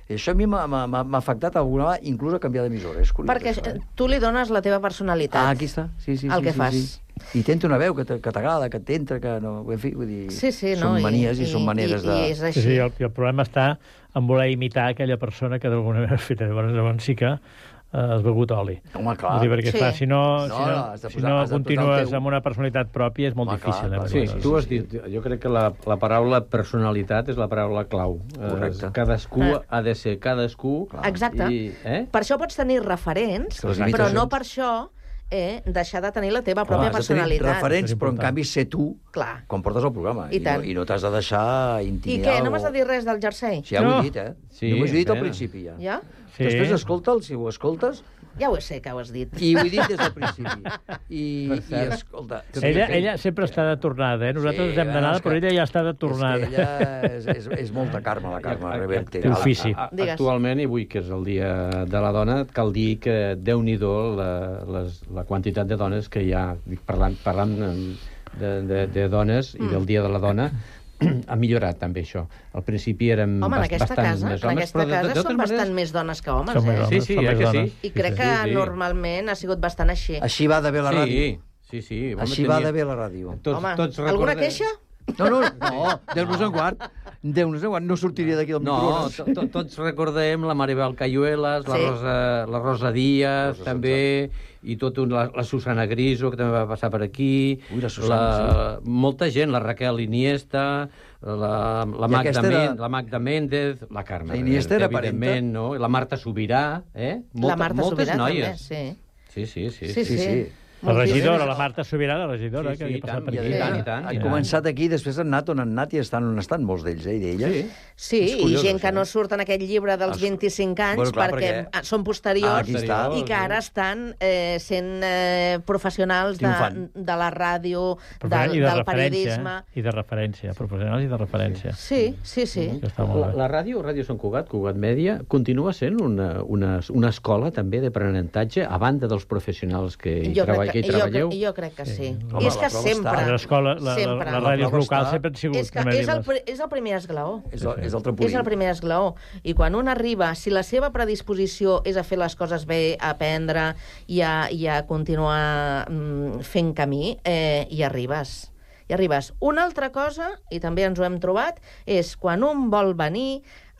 I això a mi m'ha m'ha- m'ha afectat alguna vegada, inclús a canviar d'emissora. És curiós, Perquè això, eh? tu li dones la teva personalitat. Ah, aquí està. Sí, sí, El sí, que sí, fas. Sí. I tens una veu que t- que t'agrada, que t'entra, que no... En fi, vull dir... Sí, sí, no? Són manies i, I- són i- maneres i- de... i és Sí, així. sí, el, el problema està en voler imitar aquella persona que d'alguna manera ha fet. Llavors, llavors sí que eh, has begut oli. Home, clar. Vull dir, perquè, Sí. clar, si no, No, si no, no, has de si posar- no has de posar el continues teu. amb una personalitat pròpia és molt Home, clar, difícil. clar, eh? Sí, sí, tu has dit, jo crec que la, la paraula personalitat és la paraula clau. Correcte. Eh, cadascú Ah. ha de ser cadascú. Exacte. I, eh? Per això pots tenir referents, Que les però imitacions- no per això eh, deixar de tenir la teva pròpia Has de tenir personalitat. referents, És però en important. canvi ser tu Clar. quan portes el programa. I no, tant. i no t'has de deixar I intimidar. què, no m'has o- de dir res del jersei? Sí, ja ho No. he dit, eh? Sí, Només ho he dit al bé. principi, ja. Ja? Sí. Després escolta'l, si ho escoltes, Ja ho sé que ho has dit. i ho he dit des del principi. I, Per i cert, escolta... Ella, ella sempre està de tornada, eh? Nosaltres Sí, hem bueno, d'anada, és que- però ella ja està de tornada. És que ella és, és, és molta Carme, la Carme Reverte. Té ofici. A- a- Digues. Actualment, i avui que és el dia de la dona, cal dir que Déu-n'hi-do la, les, la quantitat de dones que hi ha, dic, parlant, parlant de, de, de dones Mm. i del dia de la dona, ha millorat també això. Al principi érem Home, en bast- aquesta bastant casa, més en homes, aquesta però de, de, casa de són totes bastant maneres... més dones que homes, Som més eh? homes, Sí, sí, som eh més que sí? dones. I crec Sí, que sí. normalment ha sigut bastant així. Així va d'haver la ràdio. Sí, sí, sí. Home, Així va tenia- d'haver la ràdio. Tots, Home, tots alguna recordem- queixa? No, no, no, Déu-nos en guard. Déu-nos en guard, no sortiria d'aquí del No, microones. to- to- tots recordem la Maribel Cayuelas, la, Sí. Rosa, la Rosa Díaz, Rosa també, i tot un, la, la Susana Griso, que també va passar per aquí. Ui, la Susana, la, molta gent, la Raquel Iniesta, la, la, I Magda, aquesta era- Men, la Magda Méndez, la Carme, La Iniesta era evidentment, no? La Marta Subirà, eh? Molta, La Marta moltes Subirà noies. també, sí. Sí, sí, sí. Sí, sí. sí. La regidora, Moltíssimes. la Marta Sobirà, la regidora, Sí, que sí, havia i passat tant, per i aquí. tant, i tant. Han i tant. començat aquí, després han anat on han anat i estan on estan molts d'ells, eh, i d'elles. Sí, És curiós, i gent això, que no eh? surt en aquest llibre dels Es- vint-i-cinc anys Bueno, clar, perquè, perquè- són Ah, posteriors aquí està. i que ara estan eh, sent eh, professionals de, Triomfant. de la ràdio, Professional del, i de del referència, periodisme. eh? I de referència, professionals i de referència. Sí, sí, sí. Que està molt La, bé. la ràdio, Ràdio Sant Cugat, Cugat Mèdia, continua sent una, una, una escola també d'aprenentatge a banda dels professionals que hi, Jo treball, crec que que, hi jo, treballeu. crec, jo crec que sí. Home, I és la que prova sempre... està. L'escola, la, la, sempre. la ràdio prova local està. sempre han sigut És, que és, el, medibles. pri- és el primer esglaó. És, el, és el trampolí. És el primer esglaó. I quan un arriba, si la seva predisposició és a fer les coses bé, a aprendre i a, i a continuar mm, fent camí, eh, hi arribes. Hi arribes. Una altra cosa, i també ens ho hem trobat, és quan un vol venir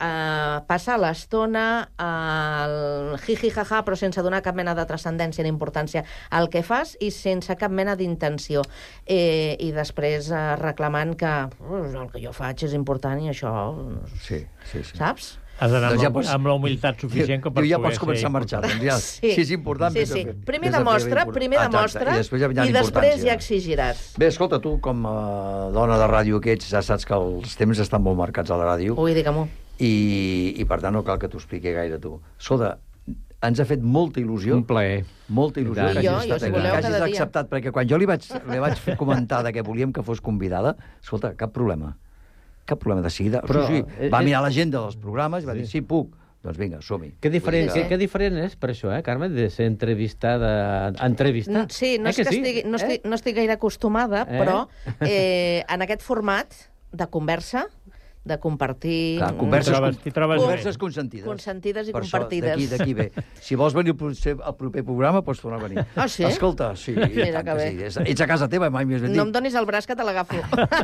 a passar l'estona al jiji-jaja, però sense donar cap mena de transcendència ni importància al que fas i sense cap mena d'intenció. Eh, I després eh, reclamant que "Uh, el que jo faig és important i això... Sí, sí, sí. Saps? Has d'anar Doncs amb, ja la- pots- amb la humilitat suficient com per Diu, ja poder pots començar ser a marxar. important. Doncs ja, Sí. si és important, Sí, vés a sí. fer. Primer Vés a fer demostra, important. primer Exacte, demostra, i després ja vindrà i la després importància. ja exigiràs. Bé, escolta, tu, com a dona de ràdio que ets, ja saps que els temps estan molt marcats a la ràdio Ui, digue-m'ho. i, i per tant no cal que t'ho expliqui gaire tu. Escolta, ens ha fet molta il·lusió. Un plaer. Molta il·lusió I que jo, hagis jo, estat si aquí, voleu, que hagis cada dia. acceptat, perquè quan jo li vaig, li vaig fer comentar de que volíem que fos convidada, escolta, cap problema. Cap problema, de seguida. Però, Però, sí, eh, va eh, mirar l'agenda dels programes i va dir, sí, puc. Doncs vinga, som-hi. Que diferent, Vull dir que, que diferent és per això, eh, Carme, de ser entrevistada a entrevistar. Mm, Sí, no eh és que, sí? estigui, no, Eh? estic, no estic gaire acostumada, Eh? però eh, en aquest format de conversa, de compartir... Clar, converses, trobes- t'hi trobes bé. converses consentides. Consentides i Per això, compartides. D'aquí d'aquí ve. Si vols venir al proper- al proper programa, pots tornar a venir. Ah, sí? Escolta, sí, i Mira tant que bé. sí. Ets, ets a casa teva, mai m'hi has ben No em dit. donis el braç que te l'agafo.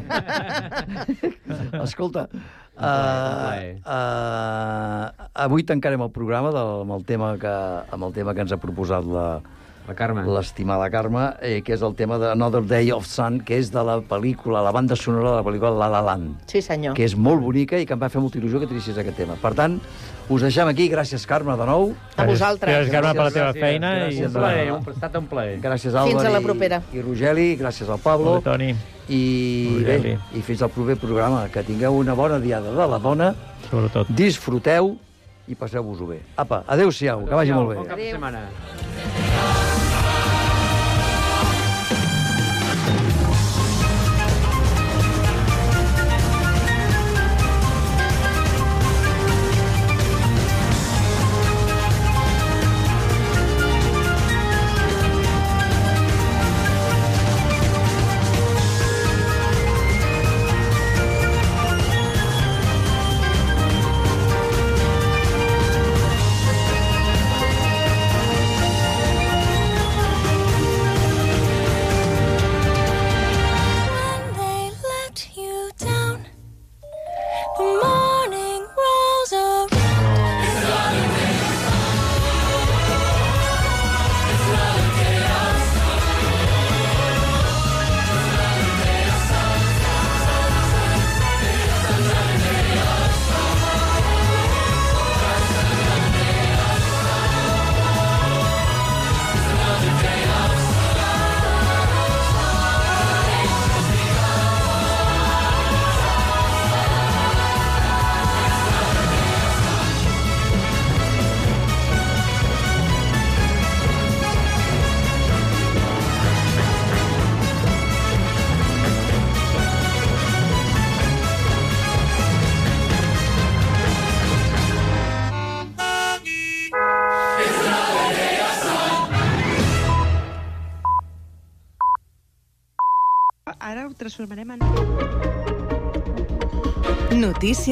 Escolta, uh, plaer. uh, avui tancarem el programa del, amb, el tema que, amb el tema que ens ha proposat la, La Carme. l'estimada Carme, eh, que és el tema de Another Day of Sun, que és de la pel·lícula, la banda sonora de la pel·lícula La La Land, Sí, senyor. que és molt bonica i que em va fer molta il·lusió que triessis aquest tema. Per tant, us deixem aquí. Gràcies, Carme, de nou. A vosaltres. Gràcies, Carme, per la teva Gràcies, feina. gràcies. I Un plaer, un, ha estat un plaer. Gràcies, Àlvar. Fins a la i- propera. I, Rogeli, gràcies al Pablo. Molt bé, Toni. I Rogeli. bé, i fins al proper programa. Que tingueu una bona diada de la dona, Sobretot. disfruteu i passeu-vos-ho bé. Apa, adéu-siau, que vagi molt Bon bé. cap de Adéu. setmana. transformarem en... Notícies